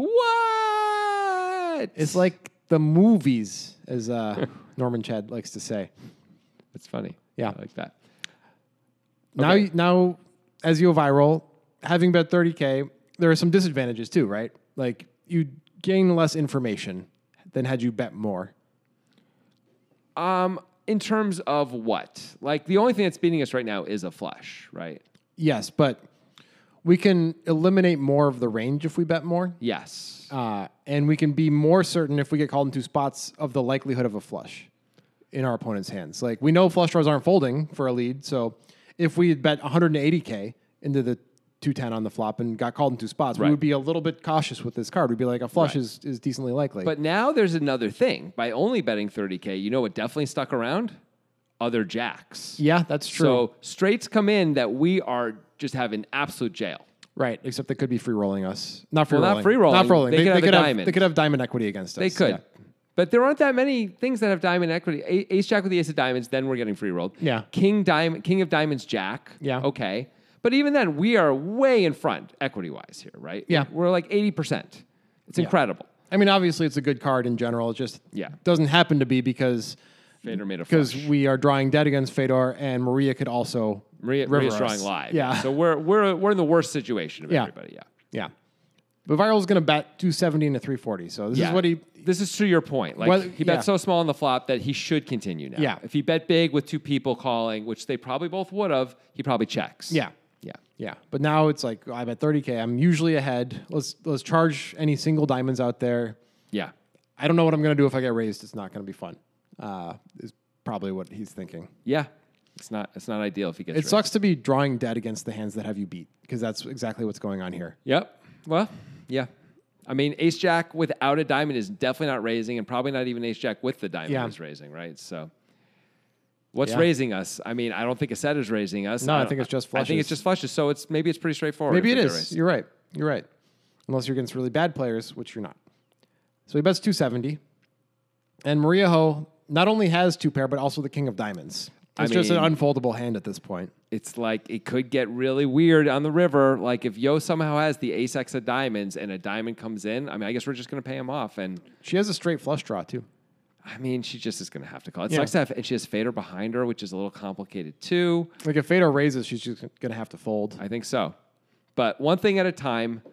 A: what?
C: It's like the movies, as uh, Norman Chad likes to say.
A: It's funny.
C: Yeah.
A: I like that.
C: Now,
A: Okay.
C: you- now, as you viral, having bet thirty K, there are some disadvantages too, right? Like you gain less information than had you bet more.
A: Um, in terms of what? Like the only thing that's beating us right now is a flush, right?
C: Yes, but we can eliminate more of the range if we bet more.
A: Yes.
C: Uh, and we can be more certain if we get called in two spots of the likelihood of a flush in our opponent's hands. Like we know flush draws aren't folding for a lead, so if we had bet one hundred eighty K into the two ten on the flop and got called in two spots,
A: Right.
C: we would be a little bit cautious with this card. We'd be like, a flush
A: Right.
C: is, is decently likely.
A: But now there's another thing. By only betting thirty K, you know what definitely stuck around? Other jacks.
C: yeah, that's true.
A: So straights come in that we are just having absolute jail.
C: right, except they could be free rolling us. Not free
A: Well, not
C: rolling.
A: free rolling.
C: Not free rolling.
A: They
C: They,
A: could
C: they
A: have a
C: could have,
A: diamond.
C: they could have diamond equity against us.
A: They could.
C: Yeah.
A: But there aren't that many things that have diamond equity. A- Ace Jack with the Ace of Diamonds, then we're getting free rolled.
C: Yeah.
A: King Diamond, King of Diamonds Jack.
C: Yeah.
A: Okay. But even then, we are way in front equity wise here, right?
C: Yeah.
A: We're like eighty percent. It's incredible.
C: I mean, obviously, it's a good card in general. It just
A: Yeah.
C: doesn't happen to be because
A: Fedor made a
C: because
A: flush.
C: we are drawing dead against Fedor, and Maria could also
A: Maria,
C: river
A: Maria's
C: us.
A: drawing live.
C: Yeah,
A: So we're we're we're in the worst situation of
C: Yeah.
A: everybody. Yeah.
C: yeah. But Viral's going to bet two seventy and a three forty. So this
A: Yeah.
C: is what he.
A: This is to your point. Like
C: Whether-
A: he bet
C: yeah.
A: so small on the flop that he should continue now.
C: Yeah.
A: If he bet big with two people calling, which they probably both would have, he probably checks.
C: Yeah,
A: Yeah.
C: yeah. But now it's like I bet thirty K. I'm usually ahead. Let's let's charge any single diamonds out there.
A: Yeah.
C: I don't know what I'm going to do if I get raised. It's not going to be fun. Uh, is probably what he's thinking.
A: Yeah. It's not it's not ideal if he gets
C: It
A: raised.
C: sucks to be drawing dead against the hands that have you beat because that's exactly what's going on here.
A: Yep. Well, yeah. I mean, ace jack without a diamond is definitely not raising, and probably not even ace jack with the diamond
C: Yeah.
A: is raising, right? So, what's
C: Yeah.
A: raising us? I mean, I don't think a set is raising us.
C: No, I
A: don't-
C: think it's just
A: I think
C: flushes.
A: it's just flushes. So it's maybe it's pretty straightforward.
C: Maybe
A: if
C: it
A: they get
C: is.
A: raised.
C: You're right. You're right. Unless you're against really bad players, which you're not. So he bets two seventy. And Maria Ho not only has two pair, but also the king of diamonds.
A: I
C: It's just an
A: mean-
C: unfoldable hand at this point.
A: It's like it could get really weird on the river. Like if Yo somehow has the ace X of diamonds and a diamond comes in, I mean, I guess we're just going to pay him off. And
C: She has a straight flush draw, too.
A: I mean, she just is going to have to call. It
C: Yeah.
A: sucks to have, and she has Fader behind her, which is a little complicated too.
C: Like if Fedor raises, she's just going to have to fold.
A: I think so. But one thing at a time.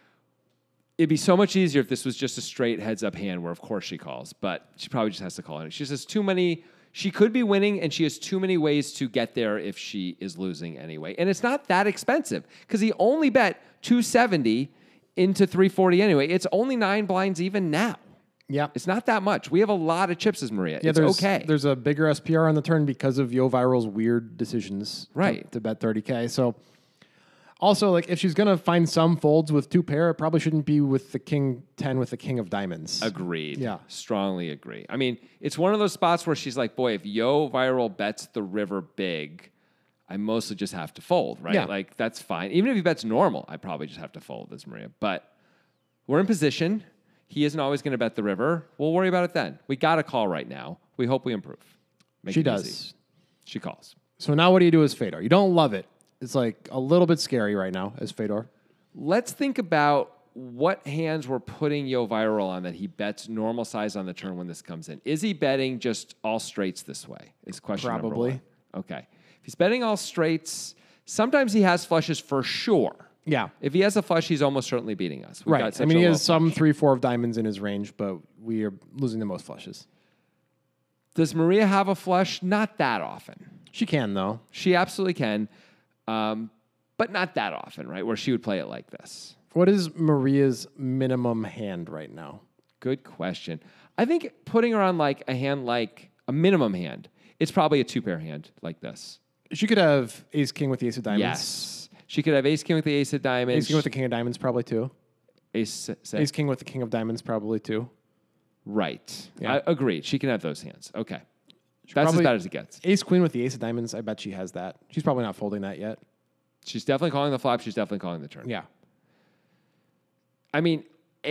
A: It'd be so much easier if this was just a straight heads up hand where, of course, she calls, but she probably just has to call it. She has too many. She could be winning, and she has too many ways to get there if she is losing anyway. And it's not that expensive because he only bet two seventy into three forty anyway. It's only nine blinds even now.
C: Yeah.
A: It's not that much. We have a lot of chips as Maria.
C: Yeah,
A: it's
C: there's,
A: okay.
C: There's a bigger S P R on the turn because of Yo Viral's weird decisions to-
A: Right.
C: to, bet thirty K. So also, like if she's going to find some folds with two pair, it probably shouldn't be with the king ten with the king of diamonds.
A: Agreed.
C: Yeah.
A: Strongly agree. I mean, it's one of those spots where she's like, boy, if Yo Viral bets the river big, I mostly just have to fold, right?
C: Yeah.
A: Like, that's fine. Even if he bets normal, I probably just have to fold as Maria. But we're in position. He isn't always going to bet the river. We'll worry about it then. We got a call right now. We hope we improve. Make
C: She
A: it
C: does.
A: easy. She calls.
C: So now what do you do as Fedor? You don't love it. It's like a little bit scary right now as Fedor.
A: Let's think about what hands we're putting Yo Viral on that he bets normal size on the turn when this comes in. Is he betting just all straights this way? Is question
C: Probably.
A: number one. Okay. If he's betting all straights, sometimes he has flushes for sure.
C: Yeah.
A: If he has a flush, he's almost certainly beating us. We've got
C: Right.
A: such
C: I mean,
A: a
C: he
A: low
C: has some
A: flush.
C: three, four of diamonds in his range, but we are losing the most flushes.
A: Does Maria have a flush? Not that often.
C: She can, though.
A: She absolutely can, um, but not that often, right? Where she would play it like this.
C: What is Maria's minimum hand right now?
A: Good question. I think putting her on like a hand like a minimum hand, it's probably a two pair hand like this.
C: She could have ace king with the ace of diamonds.
A: Yes. She could have ace king with the ace of diamonds.
C: Ace king with the king of diamonds, probably too.
A: ace, say,
C: Ace king with the king of diamonds, probably too.
A: right.
C: Yeah.
A: I, agreed. She can have those hands. Okay. That's
C: probably-
A: as bad as it gets.
C: Ace queen with the ace of diamonds, I bet she has that. She's probably not folding that yet.
A: She's definitely calling the flop. She's definitely calling the turn.
C: Yeah.
A: I mean,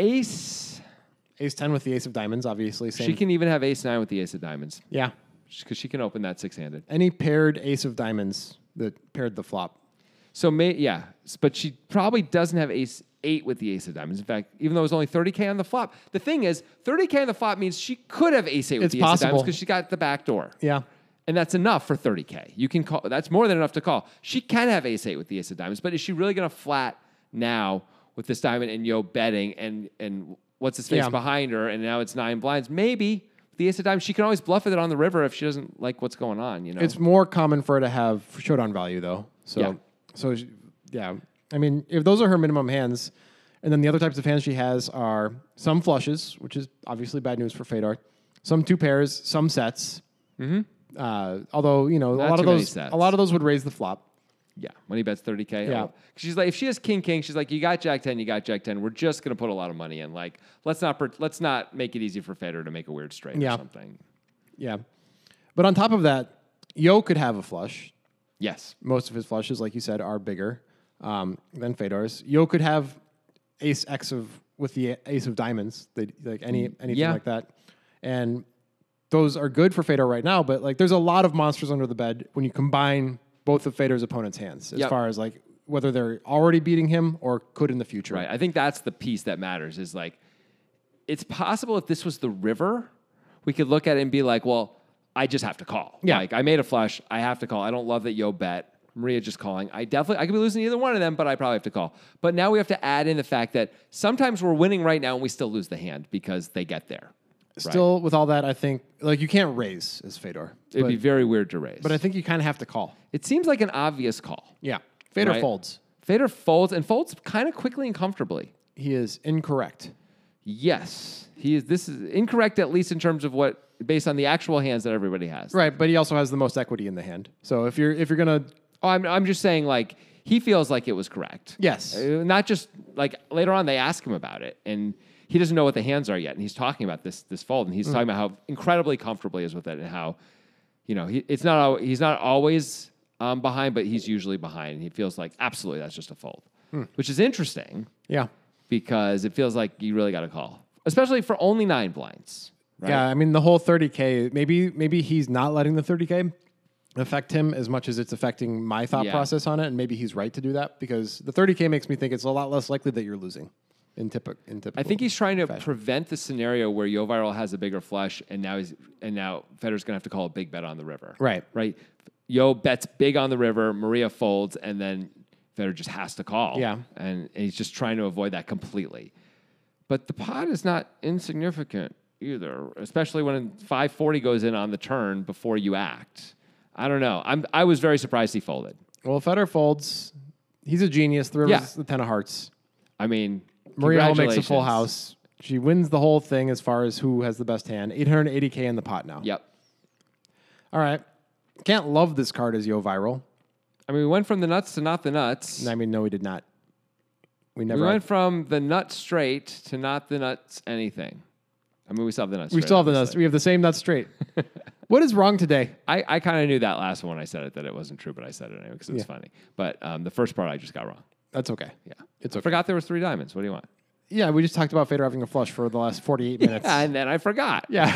A: ace,
C: Ace ten with the ace of diamonds, obviously. Same.
A: she can even have ace nine with the ace of diamonds
C: Yeah.
A: because she can open that six handed.
C: Any paired ace of diamonds that paired the flop.
A: So, may, yeah, s- but she probably doesn't have ace eight with the ace of diamonds. In fact, even though it was only thirty K on the flop, the thing is, thirty K on the flop means she could have ace eight with
C: It's
A: the ace of diamonds
C: possible.
A: because she got the back door.
C: Yeah.
A: And that's enough for thirty K. You can call, that's more than enough to call. She can have ace eight with the ace of diamonds, but is she really going to flat now with this diamond and Yo betting and, and what's his face
C: Yeah.
A: behind her and now it's nine blinds? Maybe with the ace of diamonds, she can always bluff with it on the river if she doesn't like what's going on, you know?
C: It's more common for her to have showdown value, though. So,
A: Yeah.
C: so she- yeah. I mean, if those are her minimum hands, and then the other types of hands she has are some flushes, which is obviously bad news for Fedor, some two pairs, some sets. Mm-hmm. Uh, although you know
A: Not
C: a lot of
A: too many
C: those,
A: sets.
C: a lot of those would raise the flop.
A: Yeah, when he bets thirty K.
C: Yeah.
A: Oh. She's like, if she has king king, she's like, you got jack ten, you got jack ten. We're just gonna put a lot of money in. Like, let's not per- let's not make it easy for Federer to make a weird straight
C: Yeah.
A: or something.
C: Yeah, but on top of that, Yo could have a flush.
A: Yes.
C: Most of his flushes, like you said, are bigger um, than Fedor's. Yo could have ace X of with the ace of diamonds, they, like any anything
A: Yeah.
C: like that, and those are good for Fedor right now. But like, there's a lot of monsters under the bed when you combine both of Fedor's opponent's hands, as
A: Yep.
C: far as like whether they're already beating him or could in the future.
A: Right. I think that's the piece that matters. Is like, it's possible if this was the river, we could look at it and be like, well, I just have to call.
C: Yeah.
A: Like, I made a flush. I have to call. I don't love that Yo bet. Maria just calling. I definitely, I could be losing either one of them, but I probably have to call. But now we have to add in the fact that sometimes we're winning right now and we still lose the hand because they get there.
C: Still, with all that, I think like you can't raise as Fedor,
A: It'd
C: but,
A: be very weird to raise.
C: but I think you kind of have to call.
A: it seems like an obvious call.
C: Yeah, Fedor
A: Right.
C: folds.
A: Feder folds and folds kind of quickly and comfortably.
C: He is incorrect.
A: Yes, he is. This is incorrect, at least in terms of what based on the actual hands that everybody has.
C: Right, but he also has the most equity in the hand. So if you're if you're gonna,
A: Oh, I'm I'm just saying like he feels like it was correct.
C: yes,
A: Uh, Not just like later on they ask him about it and he doesn't know what the hands are yet and he's talking about this this fold and he's
C: Mm.
A: talking about how incredibly comfortable he is with it and how you know he, it's not al- he's not always um, behind but he's usually behind and he feels like absolutely that's just a fold,
C: Hmm.
A: which is interesting
C: yeah,
A: because it feels like you really got to call, especially for only nine blinds. Right?
C: yeah. I mean, the whole thirty K. Maybe maybe he's not letting the thirty K affect him as much as it's affecting my thought
A: Yeah.
C: process on it, and maybe he's right to do that because the thirty K makes me think it's a lot less likely that you're losing in typical. In typical
A: I think he's trying to
C: fashion.
A: prevent the scenario where Yo Viral has a bigger flush, and now he's and now Federer's gonna have to call a big bet on the river.
C: Right.
A: right. Yo bets big on the river, Maria folds, and then Federer just has to call.
C: Yeah.
A: and, and he's just trying to avoid that completely. But the pot is not insignificant either, especially when five forty goes in on the turn before you act. I don't know. I'm I was very surprised he folded.
C: Well, Federer folds. He's a genius. The river's
A: Yeah.
C: the ten of hearts.
A: I mean,
C: Maria Ho makes a full
A: congratulations.
C: house. She wins the whole thing as far as who has the best hand. eight hundred eighty K in the pot now.
A: Yep.
C: All right. Can't love this card as Yo Viral.
A: I mean, we went from the nuts to not the nuts.
C: I mean, no, we did not. We never.
A: We
C: had-
A: went from the nut straight to not the nuts anything. I mean, we still have the nuts.
C: we
A: straight,
C: still have the nuts.
A: obviously.
C: We have the same nuts straight. What is wrong today?
A: I, I kind of knew that last one when I said it that it wasn't true, but I said it anyway because it was
C: Yeah.
A: funny. But um, the first part I just got wrong.
C: That's okay.
A: Yeah,
C: It's
A: I
C: okay.
A: forgot there was three diamonds. What do you want?
C: Yeah, we just talked about Federer having a flush for the last forty-eight minutes.
A: Yeah, and then I forgot.
C: Yeah.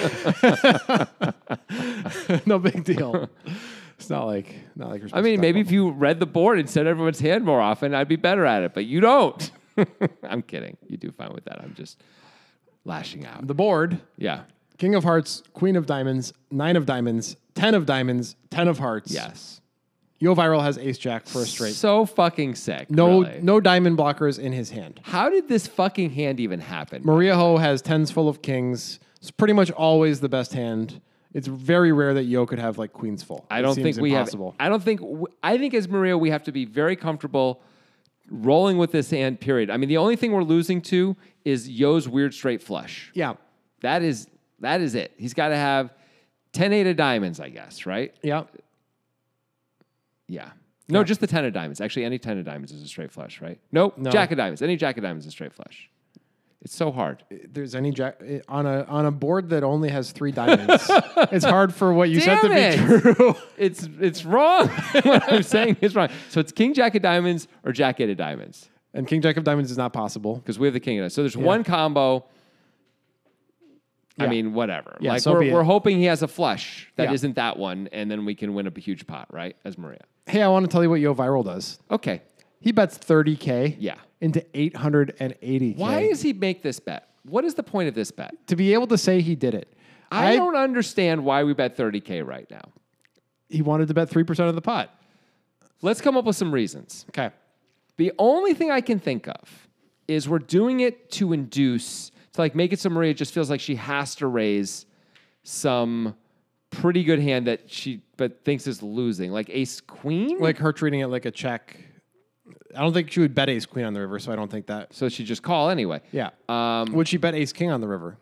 C: No big deal. It's not like not like you're
A: I
C: supposed
A: mean,
C: to
A: maybe
C: talk
A: if you read the board and said everyone's hand more often, I'd be better at it. But you don't. I'm kidding. You do fine with that. I'm just lashing out.
C: about the board.
A: Yeah.
C: King of Hearts, Queen of Diamonds, Nine of Diamonds, Ten of Diamonds, Ten of Hearts.
A: Yes.
C: Yo Viral has Ace Jack for a straight.
A: So fucking sick.
C: No,
A: really.
C: no diamond blockers in his hand.
A: How did this fucking hand even happen?
C: Maria Ho has tens full of kings. It's pretty much always the best hand. It's very rare that Yo could have like queens full.
A: I
C: It
A: don't
C: seems
A: think we
C: impossible.
A: have. I don't think. w- I think as Maria, we have to be very comfortable rolling with this hand. Period. I mean, the only thing we're losing to is Yo's weird straight flush.
C: Yeah,
A: That is that is it. He's got to have ten eight of diamonds, I guess. Right?
C: yeah.
A: Yeah. No,
C: Yeah.
A: just the ten of diamonds. Actually, any ten of diamonds is a straight flush, right? Nope.
C: No.
A: Jack of diamonds. Any jack of diamonds is a straight flush. It's so hard.
C: There's any jack on a on a board that only has three diamonds. It's hard for what you
A: Damn
C: said to
A: it.
C: be true.
A: It's it's wrong. What I'm saying is wrong. So it's king jack of diamonds or jack eight of diamonds.
C: And King Jack of Diamonds is not possible.
A: Because we have the king of diamonds. So there's one combo. I
C: Yeah.
A: mean, whatever.
C: Yeah,
A: like
C: so
A: we're,
C: be it.
A: we're hoping he has a flush that
C: Yeah.
A: not that one, and then we can win a huge pot, right? As Maria.
C: Hey, I want to tell you what Yo Viral does.
A: Okay.
C: He bets thirty K
A: Yeah.
C: into eight hundred eighty K.
A: Why does he make this bet? What is the point of this bet?
C: to be able to say he did it?
A: I, don't understand why we bet thirty K right now.
C: He wanted to bet three percent of the pot.
A: Let's come up with some reasons.
C: Okay.
A: The only thing I can think of is we're doing it to induce, to like make it so Maria just feels like she has to raise some pretty good hand that she but thinks is losing, like ace queen.
C: Like her treating it like a check. I don't think she would bet ace queen on the river, so I don't think that.
A: So she just call anyway.
C: Yeah.
A: Um,
C: Would she bet ace king on the river?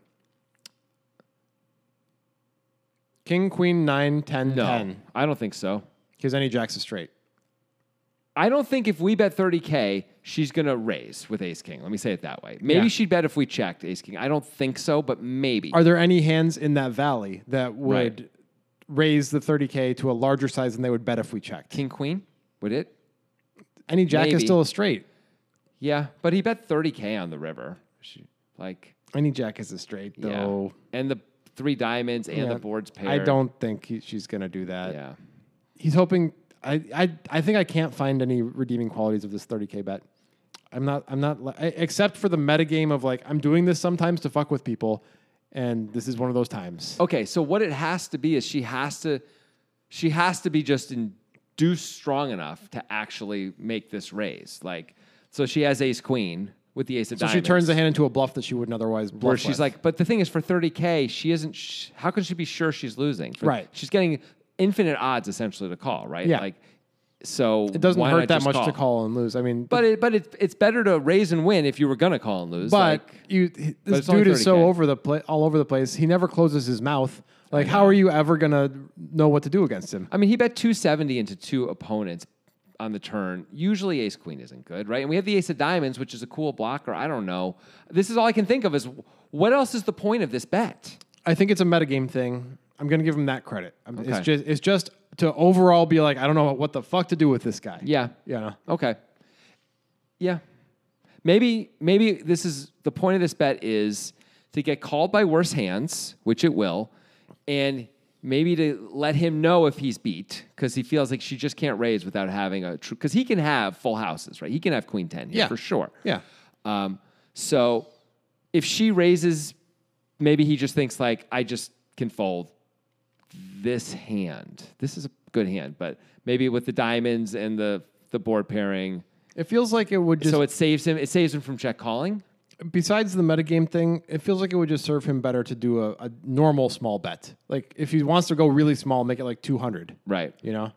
C: King, queen, nine, ten,
A: no,
C: ten.
A: I don't think so.
C: Because any jack's a straight.
A: I don't think if we bet thirty K, she's going to raise with ace king. Let me say it that way. Maybe
C: Yeah.
A: she'd bet if we checked ace king. I don't think so, but maybe.
C: Are there any hands in that valley that would
A: Right.
C: raise the thirty K to a larger size than they would bet if we checked?
A: King queen? Would it?
C: Any jack
A: Maybe.
C: is still a straight.
A: Yeah, but he bet thirty K on the river. She, like,
C: Any jack is a straight, though.
A: yeah. And the three diamonds and
C: Yeah.
A: the board's paired.
C: I don't think he, she's going to do that.
A: Yeah.
C: He's hoping. I, I I think I can't find any redeeming qualities of this thirty K bet. I'm not. I'm not. li- I- Except for the metagame of like I'm doing this sometimes to fuck with people, and this is one of those times.
A: Okay, so what it has to be is she has to, she has to be just induced strong enough to actually make this raise. Like, so she has ace queen with the ace of
C: So
A: diamonds.
C: she turns the hand into a bluff that she wouldn't otherwise bluff
A: where she's
C: with.
A: like, but the thing is, for thirty K, she isn't. Sh- how can she be sure she's losing? For-
C: Right.
A: She's getting infinite odds essentially to call, right?
C: Yeah.
A: Like, So
C: It doesn't
A: why
C: hurt
A: not
C: that
A: just
C: much
A: call?
C: to call and lose. I mean,
A: But it, but it, it's better to raise and win if you were gonna call and lose.
C: but
A: like,
C: you, this
A: it's only
C: dude is so
A: thirty K.
C: over the pla- all over the place. He never closes his mouth. Like, how are you ever gonna know what to do against him?
A: I mean, he bet two seventy into two opponents on the turn. Usually ace queen isn't good, right? And we have the ace of diamonds, which is a cool blocker. I don't know. This is all I can think of is what else is the point of this bet?
C: I think it's a metagame thing. I'm gonna give him that credit. Um,
A: Okay.
C: It's just it's just to overall be like, I don't know what the fuck to do with this guy.
A: Yeah.
C: Yeah.
A: Okay. Yeah. Maybe maybe this is the point of this bet is to get called by worse hands, which it will, and maybe to let him know if he's beat because he feels like she just can't raise without having a true. Because he can have full houses, right? He can have queen ten here
C: Yeah.
A: for sure.
C: Yeah.
A: Um, so if she raises, maybe he just thinks like I just can fold this hand. This is a good hand, but maybe with the diamonds and the the board pairing.
C: It feels like it would just.
A: So it saves him. It saves him from check calling.
C: Besides the metagame thing, it feels like it would just serve him better to do a, a normal small bet. Like if he wants to go really small, make it like two hundred.
A: Right.
C: You know.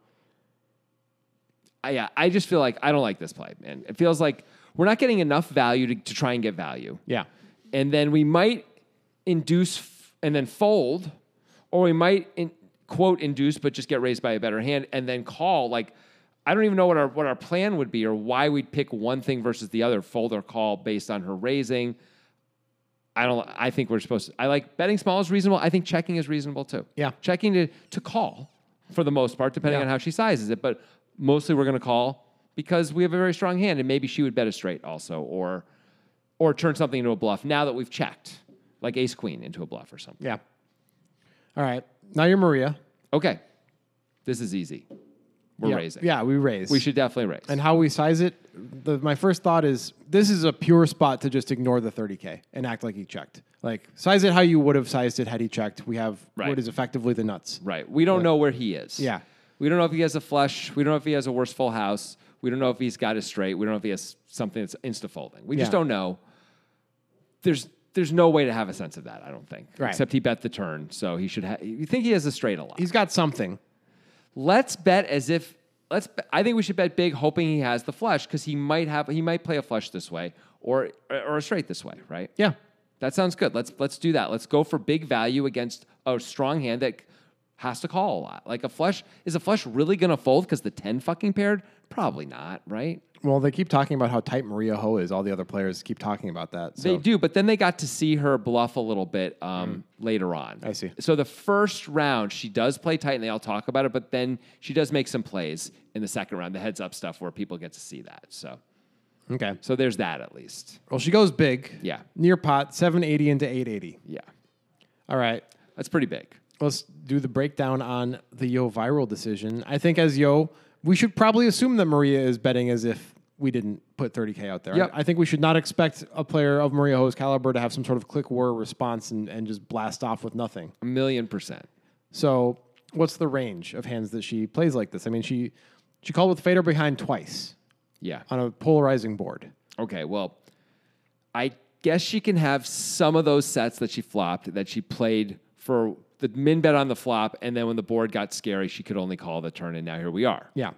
A: I, yeah. I just feel like I don't like this play, man. It feels like we're not getting enough value to, to try and get value.
C: Yeah.
A: And then we might induce f- and then fold, or we might in, quote induce but just get raised by a better hand and then call. Like I don't even know what our what our plan would be or why we'd pick one thing versus the other, fold or call based on her raising. I don't. I think we're supposed to. I like betting small is reasonable. I think checking is reasonable too.
C: Yeah.
A: Checking to to call for the most part, depending
C: Yeah.
A: on how she sizes it. But mostly we're going to call because we have a very strong hand, and maybe she would bet a straight also, or or turn something into a bluff. Now that we've checked, like ace queen into a bluff or something.
C: Yeah. All right. Now you're Maria.
A: Okay, this is easy. We're
C: yeah.
A: raising.
C: Yeah, we raise.
A: We should definitely raise.
C: And how we size it, the, my first thought is this is a pure spot to just ignore the thirty K and act like he checked. Like, size it how you would have sized it had he checked. We have
A: Right.
C: what is effectively the nuts.
A: Right. We don't know where he is.
C: Yeah.
A: We don't know if he has a flush. We don't know if he has a worse full house. We don't know if he's got a straight. We don't know if he has something that's insta folding. We just
C: Yeah.
A: don't know. There's there's no way to have a sense of that, I don't think.
C: Right.
A: Except he bet the turn, so he should have. You think he has a straight a lot?
C: He's got something.
A: Let's bet as if let's. be- I think we should bet big, hoping he has the flush because he might have. He might play a flush this way or or a straight this way, right?
C: Yeah.
A: That sounds good. Let's let's do that. Let's go for big value against a strong hand that has to call a lot. Like a flush, is a flush really going to fold because the ten fucking paired? Probably not, right?
C: Well, they keep talking about how tight Maria Ho is. All the other players keep talking about that. So.
A: They do, but then they got to see her bluff a little bit um, later on.
C: I see.
A: So the first round, she does play tight, and they all talk about it, but then she does make some plays in the second round, the heads up stuff where people get to see that. So,
C: Okay.
A: so there's that at least.
C: Well, she goes big.
A: Yeah.
C: Near pot, seven eighty into eight eighty.
A: Yeah,
C: All right.
A: that's pretty big.
C: Let's do the breakdown on the Yo viral decision. I think as Yo, we should probably assume that Maria is betting as if we didn't put thirty K out there.
A: Yep.
C: I think we should not expect a player of Maria Ho's caliber to have some sort of click war response and, and just blast off with nothing.
A: A million percent.
C: So what's the range of hands that she plays like this? I mean, she she called with fader behind twice
A: Yeah.
C: on a polarizing board.
A: Okay, well, I guess she can have some of those sets that she flopped that she played for the min bet on the flop, and then when the board got scary, she could only call the turn, and now here we are.
C: Yeah.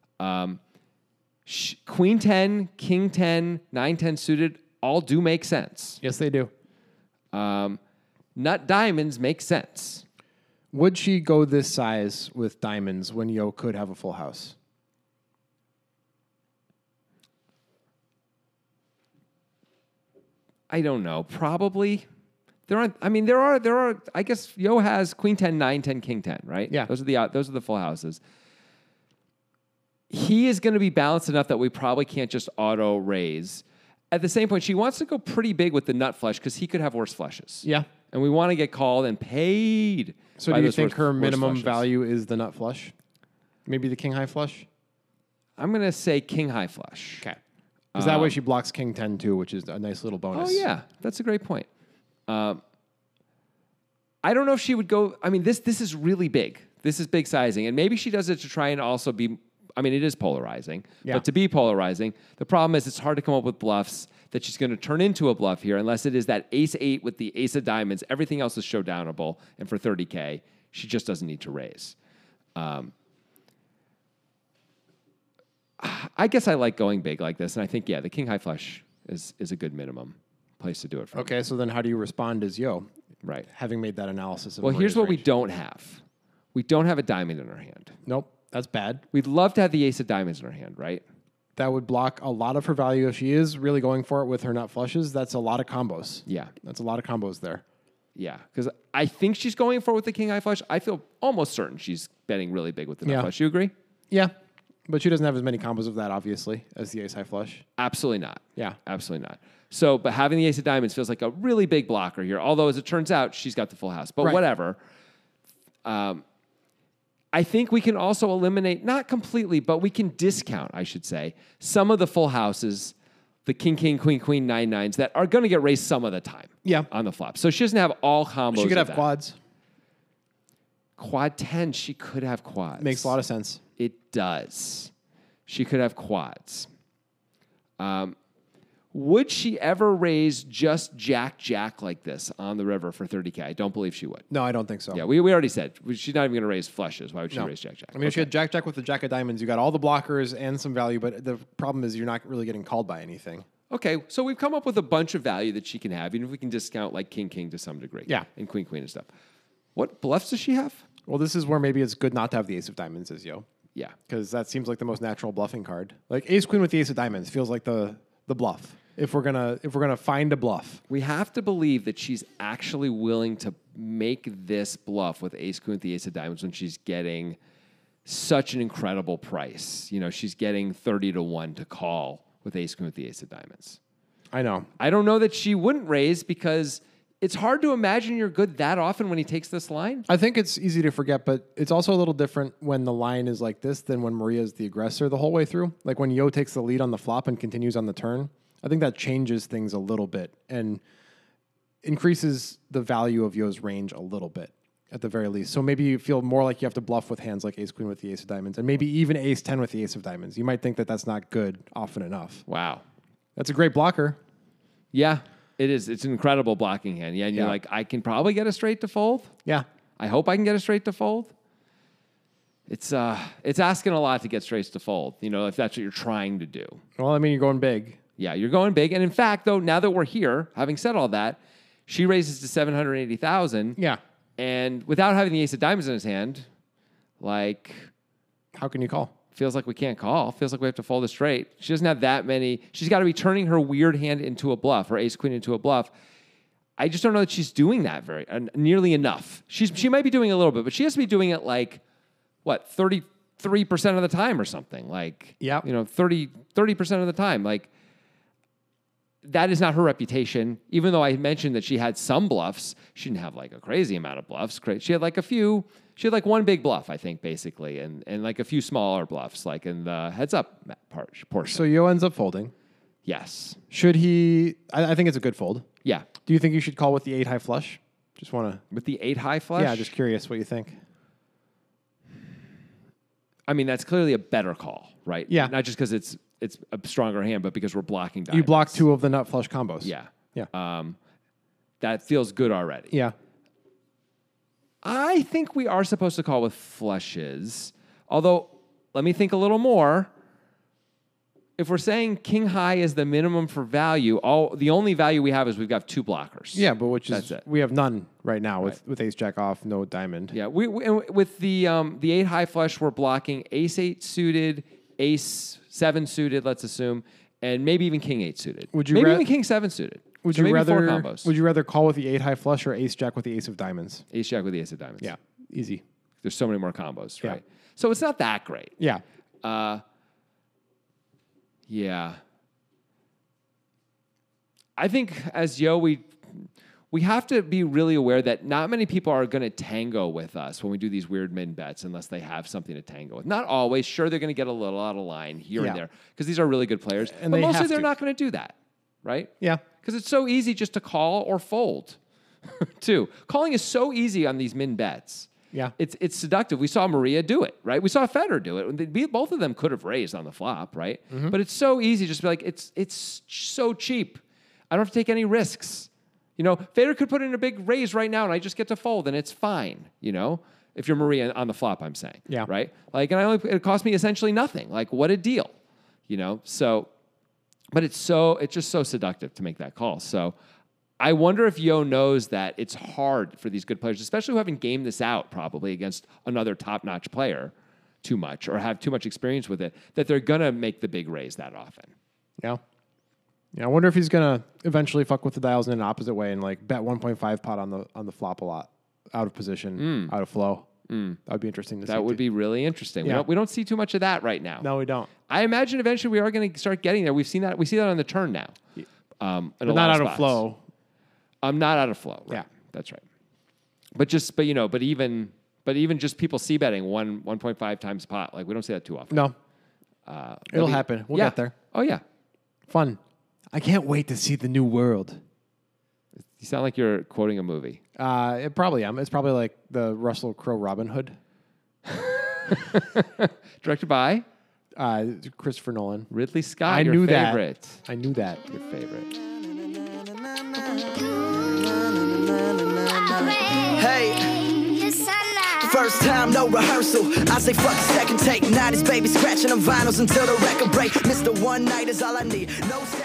A: Sh- Queen ten, King ten, nine ten suited all do make sense.
C: Yes, they do.
A: Um, nut diamonds make sense.
C: Would she go this size with diamonds when Yo could have a full house?
A: I don't know. Probably. There aren't. I mean, there are. There are. I guess Yo has Queen ten, nine ten, King ten. Right.
C: Yeah.
A: Those are the. Those are the full houses. He is going to be balanced enough that we probably can't just auto raise. At the same point, she wants to go pretty big with the nut flush because he could have worse flushes.
C: Yeah.
A: And we want to get called and paid.
C: So
A: by
C: do you
A: those
C: think
A: worse-
C: her
A: worse
C: minimum
A: flushes.
C: value is the nut flush? Maybe the king high flush?
A: I'm going to say king high flush.
C: Okay. Because that way she blocks king ten too, which is a nice little bonus.
A: Oh yeah, that's a great point. Um, I don't know if she would go. I mean, this this is really big. This is big sizing, and maybe she does it to try and also be. I mean, it is polarizing,
C: Yeah.
A: but to be polarizing, the problem is it's hard to come up with bluffs that she's going to turn into a bluff here, unless it is that ace eight with the ace of diamonds. Everything else is showdownable, and for thirty K, she just doesn't need to raise. Um, I guess I like going big like this, and I think yeah, the king high flush is is a good minimum place to do it from.
C: Okay, so then how do you respond as yo?
A: Right.
C: Having made that analysis of
A: Well, here's
C: Maria's
A: what we
C: range.
A: don't have. We don't have a diamond in our hand.
C: Nope, that's bad.
A: We'd love to have the ace of diamonds in our hand, right?
C: That would block a lot of her value if she is really going for it with her nut flushes. That's a lot of combos.
A: Yeah.
C: That's a lot of combos there.
A: Yeah, because I think she's going for it with the king high flush. I feel almost certain she's betting really big with the nut
C: Yeah.
A: flush. You agree?
C: Yeah, but she doesn't have as many combos of that, obviously, as the ace high flush.
A: Absolutely not.
C: Yeah.
A: Absolutely not. So, but having the ace of diamonds feels like a really big blocker here. Although, as it turns out, she's got the full house. But
C: Right.
A: whatever. Um, I think we can also eliminate, not completely, but we can discount, I should say, some of the full houses, the king, king, queen, queen, nine, nines that are going to get raised some of the time.
C: Yeah.
A: On the flop. So she doesn't have all combos.
C: She could
A: of
C: have
A: that.
C: quads.
A: Quad ten, she could have quads.
C: Makes a lot of sense.
A: It does. She could have quads. Um, would she ever raise just Jack Jack like this on the river for thirty K? I don't believe she would.
C: No, I don't think so.
A: Yeah, we, we already said she's not even going to raise flushes. Why would she
C: No.
A: raise Jack Jack?
C: I mean, if you had Jack Jack with the Jack of Diamonds, you got all the blockers and some value, but the problem is you're not really getting called by anything.
A: Okay, so we've come up with a bunch of value that she can have, even if we can discount like King King to some degree.
C: Yeah.
A: And Queen Queen and stuff. What bluffs does she have?
C: Well, this is where maybe it's good not to have the Ace of Diamonds as yo,
A: Yeah.
C: because that seems like the most natural bluffing card. Like Ace Queen with the Ace of Diamonds feels like the the bluff. If we're gonna if we're gonna find a bluff,
A: We have to believe that she's actually willing to make this bluff with Ace Queen with the Ace of Diamonds when she's getting such an incredible price. You know, she's getting thirty to one to call with Ace Queen with the Ace of Diamonds.
C: I know.
A: I don't know that she wouldn't raise because it's hard to imagine you're good that often when he takes this line.
C: I think it's easy to forget, but it's also a little different when the line is like this than when Maria is the aggressor the whole way through. Like when Yo takes the lead on the flop and continues on the turn. I think that changes things a little bit and increases the value of Yo's range a little bit at the very least. So maybe you feel more like you have to bluff with hands like Ace Queen with the Ace of Diamonds and maybe even Ace ten with the Ace of Diamonds. You might think that that's not good often enough.
A: Wow.
C: That's a great blocker.
A: Yeah, it is. It's an incredible blocking hand. Yeah, and you're
C: Yeah.
A: like, I can probably get a straight to fold.
C: Yeah.
A: I hope I can get a straight to fold. It's uh, it's asking a lot to get straights to fold. You know, if that's what you're trying to do.
C: Well, I mean, you're going big.
A: Yeah, you're going big. And in fact, though, now that we're here, having said all that, she raises to seven hundred eighty thousand.
C: Yeah.
A: And without having the ace of diamonds in his hand, like,
C: How can you call?
A: feels like we can't call. Feels like we have to fold a straight. She doesn't have that many. She's got to be turning her weird hand into a bluff, or ace queen into a bluff. I just don't know that she's doing that very uh, nearly enough. She's she might be doing a little bit, but she has to be doing it like what thirty-three percent of the time or something. Like,
C: Yep.
A: you know, thirty percent of the time. Like, that is not her reputation. Even though I mentioned that she had some bluffs, she didn't have like a crazy amount of bluffs. Cra- She had like a few. She had like one big bluff, I think, basically, and and like a few smaller bluffs, like in the heads up ma- part portion.
C: So Yo ends up folding.
A: Yes.
C: Should he? I, I think it's a good fold.
A: Yeah.
C: Do you think you should call with the eight high flush? Just want to.
A: With the eight high flush.
C: Yeah, just curious what you think.
A: I mean, that's clearly a better call, right?
C: Yeah.
A: Not just because it's it's a stronger hand, but because we're blocking diamonds.
C: You block two of the nut flush combos.
A: Yeah.
C: Yeah.
A: Um, that feels good already.
C: Yeah.
A: I think we are supposed to call with flushes. Although, let me think a little more. If we're saying king high is the minimum for value, all the only value we have is we've got two blockers.
C: Yeah, but which is
A: That's it.
C: we have none right now with,
A: Right.
C: with ace jack off, no diamond.
A: Yeah. We, we and with the um, the eight high flush, we're blocking ace eight suited, ace seven suited. Let's assume, and maybe even king eight suited.
C: Would you
A: maybe
C: ra-
A: even king seven suited?
C: Would
A: So
C: you
A: maybe
C: rather?
A: four combos?
C: Would you rather call with the eight high flush or ace jack with the ace of diamonds?
A: Ace jack with the ace of diamonds.
C: Yeah, easy.
A: There's so many more combos,
C: Yeah.
A: right? So it's not that great.
C: Yeah,
A: Uh, yeah. I think as Yo, we we have to be really aware that not many people are going to tango with us when we do these weird min bets unless they have something to tango with. Not always. Sure, they're going to get a little out of line here
C: Yeah.
A: and there because these are really good players.
C: And
A: but
C: they
A: mostly
C: have
A: they're
C: to.
A: not going to do that, right?
C: yeah.
A: Because it's so easy just to call or fold, too. Calling is so easy on these min bets.
C: Yeah.
A: It's it's seductive. We saw Maria do it, right? We saw Federer do it. They- Both of them could have raised on the flop, right?
C: Mm-hmm.
A: But it's so easy just to be like, it's it's so cheap. I don't have to take any risks. You know, Federer could put in a big raise right now and I just get to fold and it's fine, you know? If you're Maria on the flop, I'm saying.
C: Yeah.
A: Right? Like, and I only, it cost me essentially nothing. Like, what a deal. you know? So, but it's so, it's just so seductive to make that call. So I wonder if Yo knows that it's hard for these good players, especially who haven't gamed this out probably against another top-notch player too much or have too much experience with it, that they're going to make the big raise that often.
C: Yeah. Yeah, I wonder if he's going to eventually fuck with the dials in an opposite way and like bet one point five pot on the on the flop a lot, out of position, mm. out of flow. Mm. That would be interesting to
A: that
C: see.
A: That would
C: too.
A: be really interesting. Yeah. We don't we don't see too much of that right now.
C: No, we don't.
A: I imagine eventually we are going to start getting there. We've seen that. We see that on the turn now. Um,
C: but not out of, of flow.
A: I'm not out of flow. Right?
C: Yeah,
A: that's right. But just, but you know, but even, but even just people c betting one one point five times pot. Like we don't see that too often.
C: No,
A: uh,
C: it'll be, happen. We'll
A: yeah.
C: get there.
A: Oh yeah,
C: fun. I can't wait to see the new world.
A: You sound like you're quoting a movie.
C: Uh, it probably am. It's probably like the Russell Crowe Robin Hood.
A: Directed by
C: uh, Christopher Nolan.
A: Ridley Scott.
C: I
A: your
C: knew
A: favorite.
C: that. I knew that.
A: Your favorite.
B: Hey. First time, no rehearsal. I say fuck a second take. nineties baby scratching on vinyls until the record break. Mister One Night is all I need. No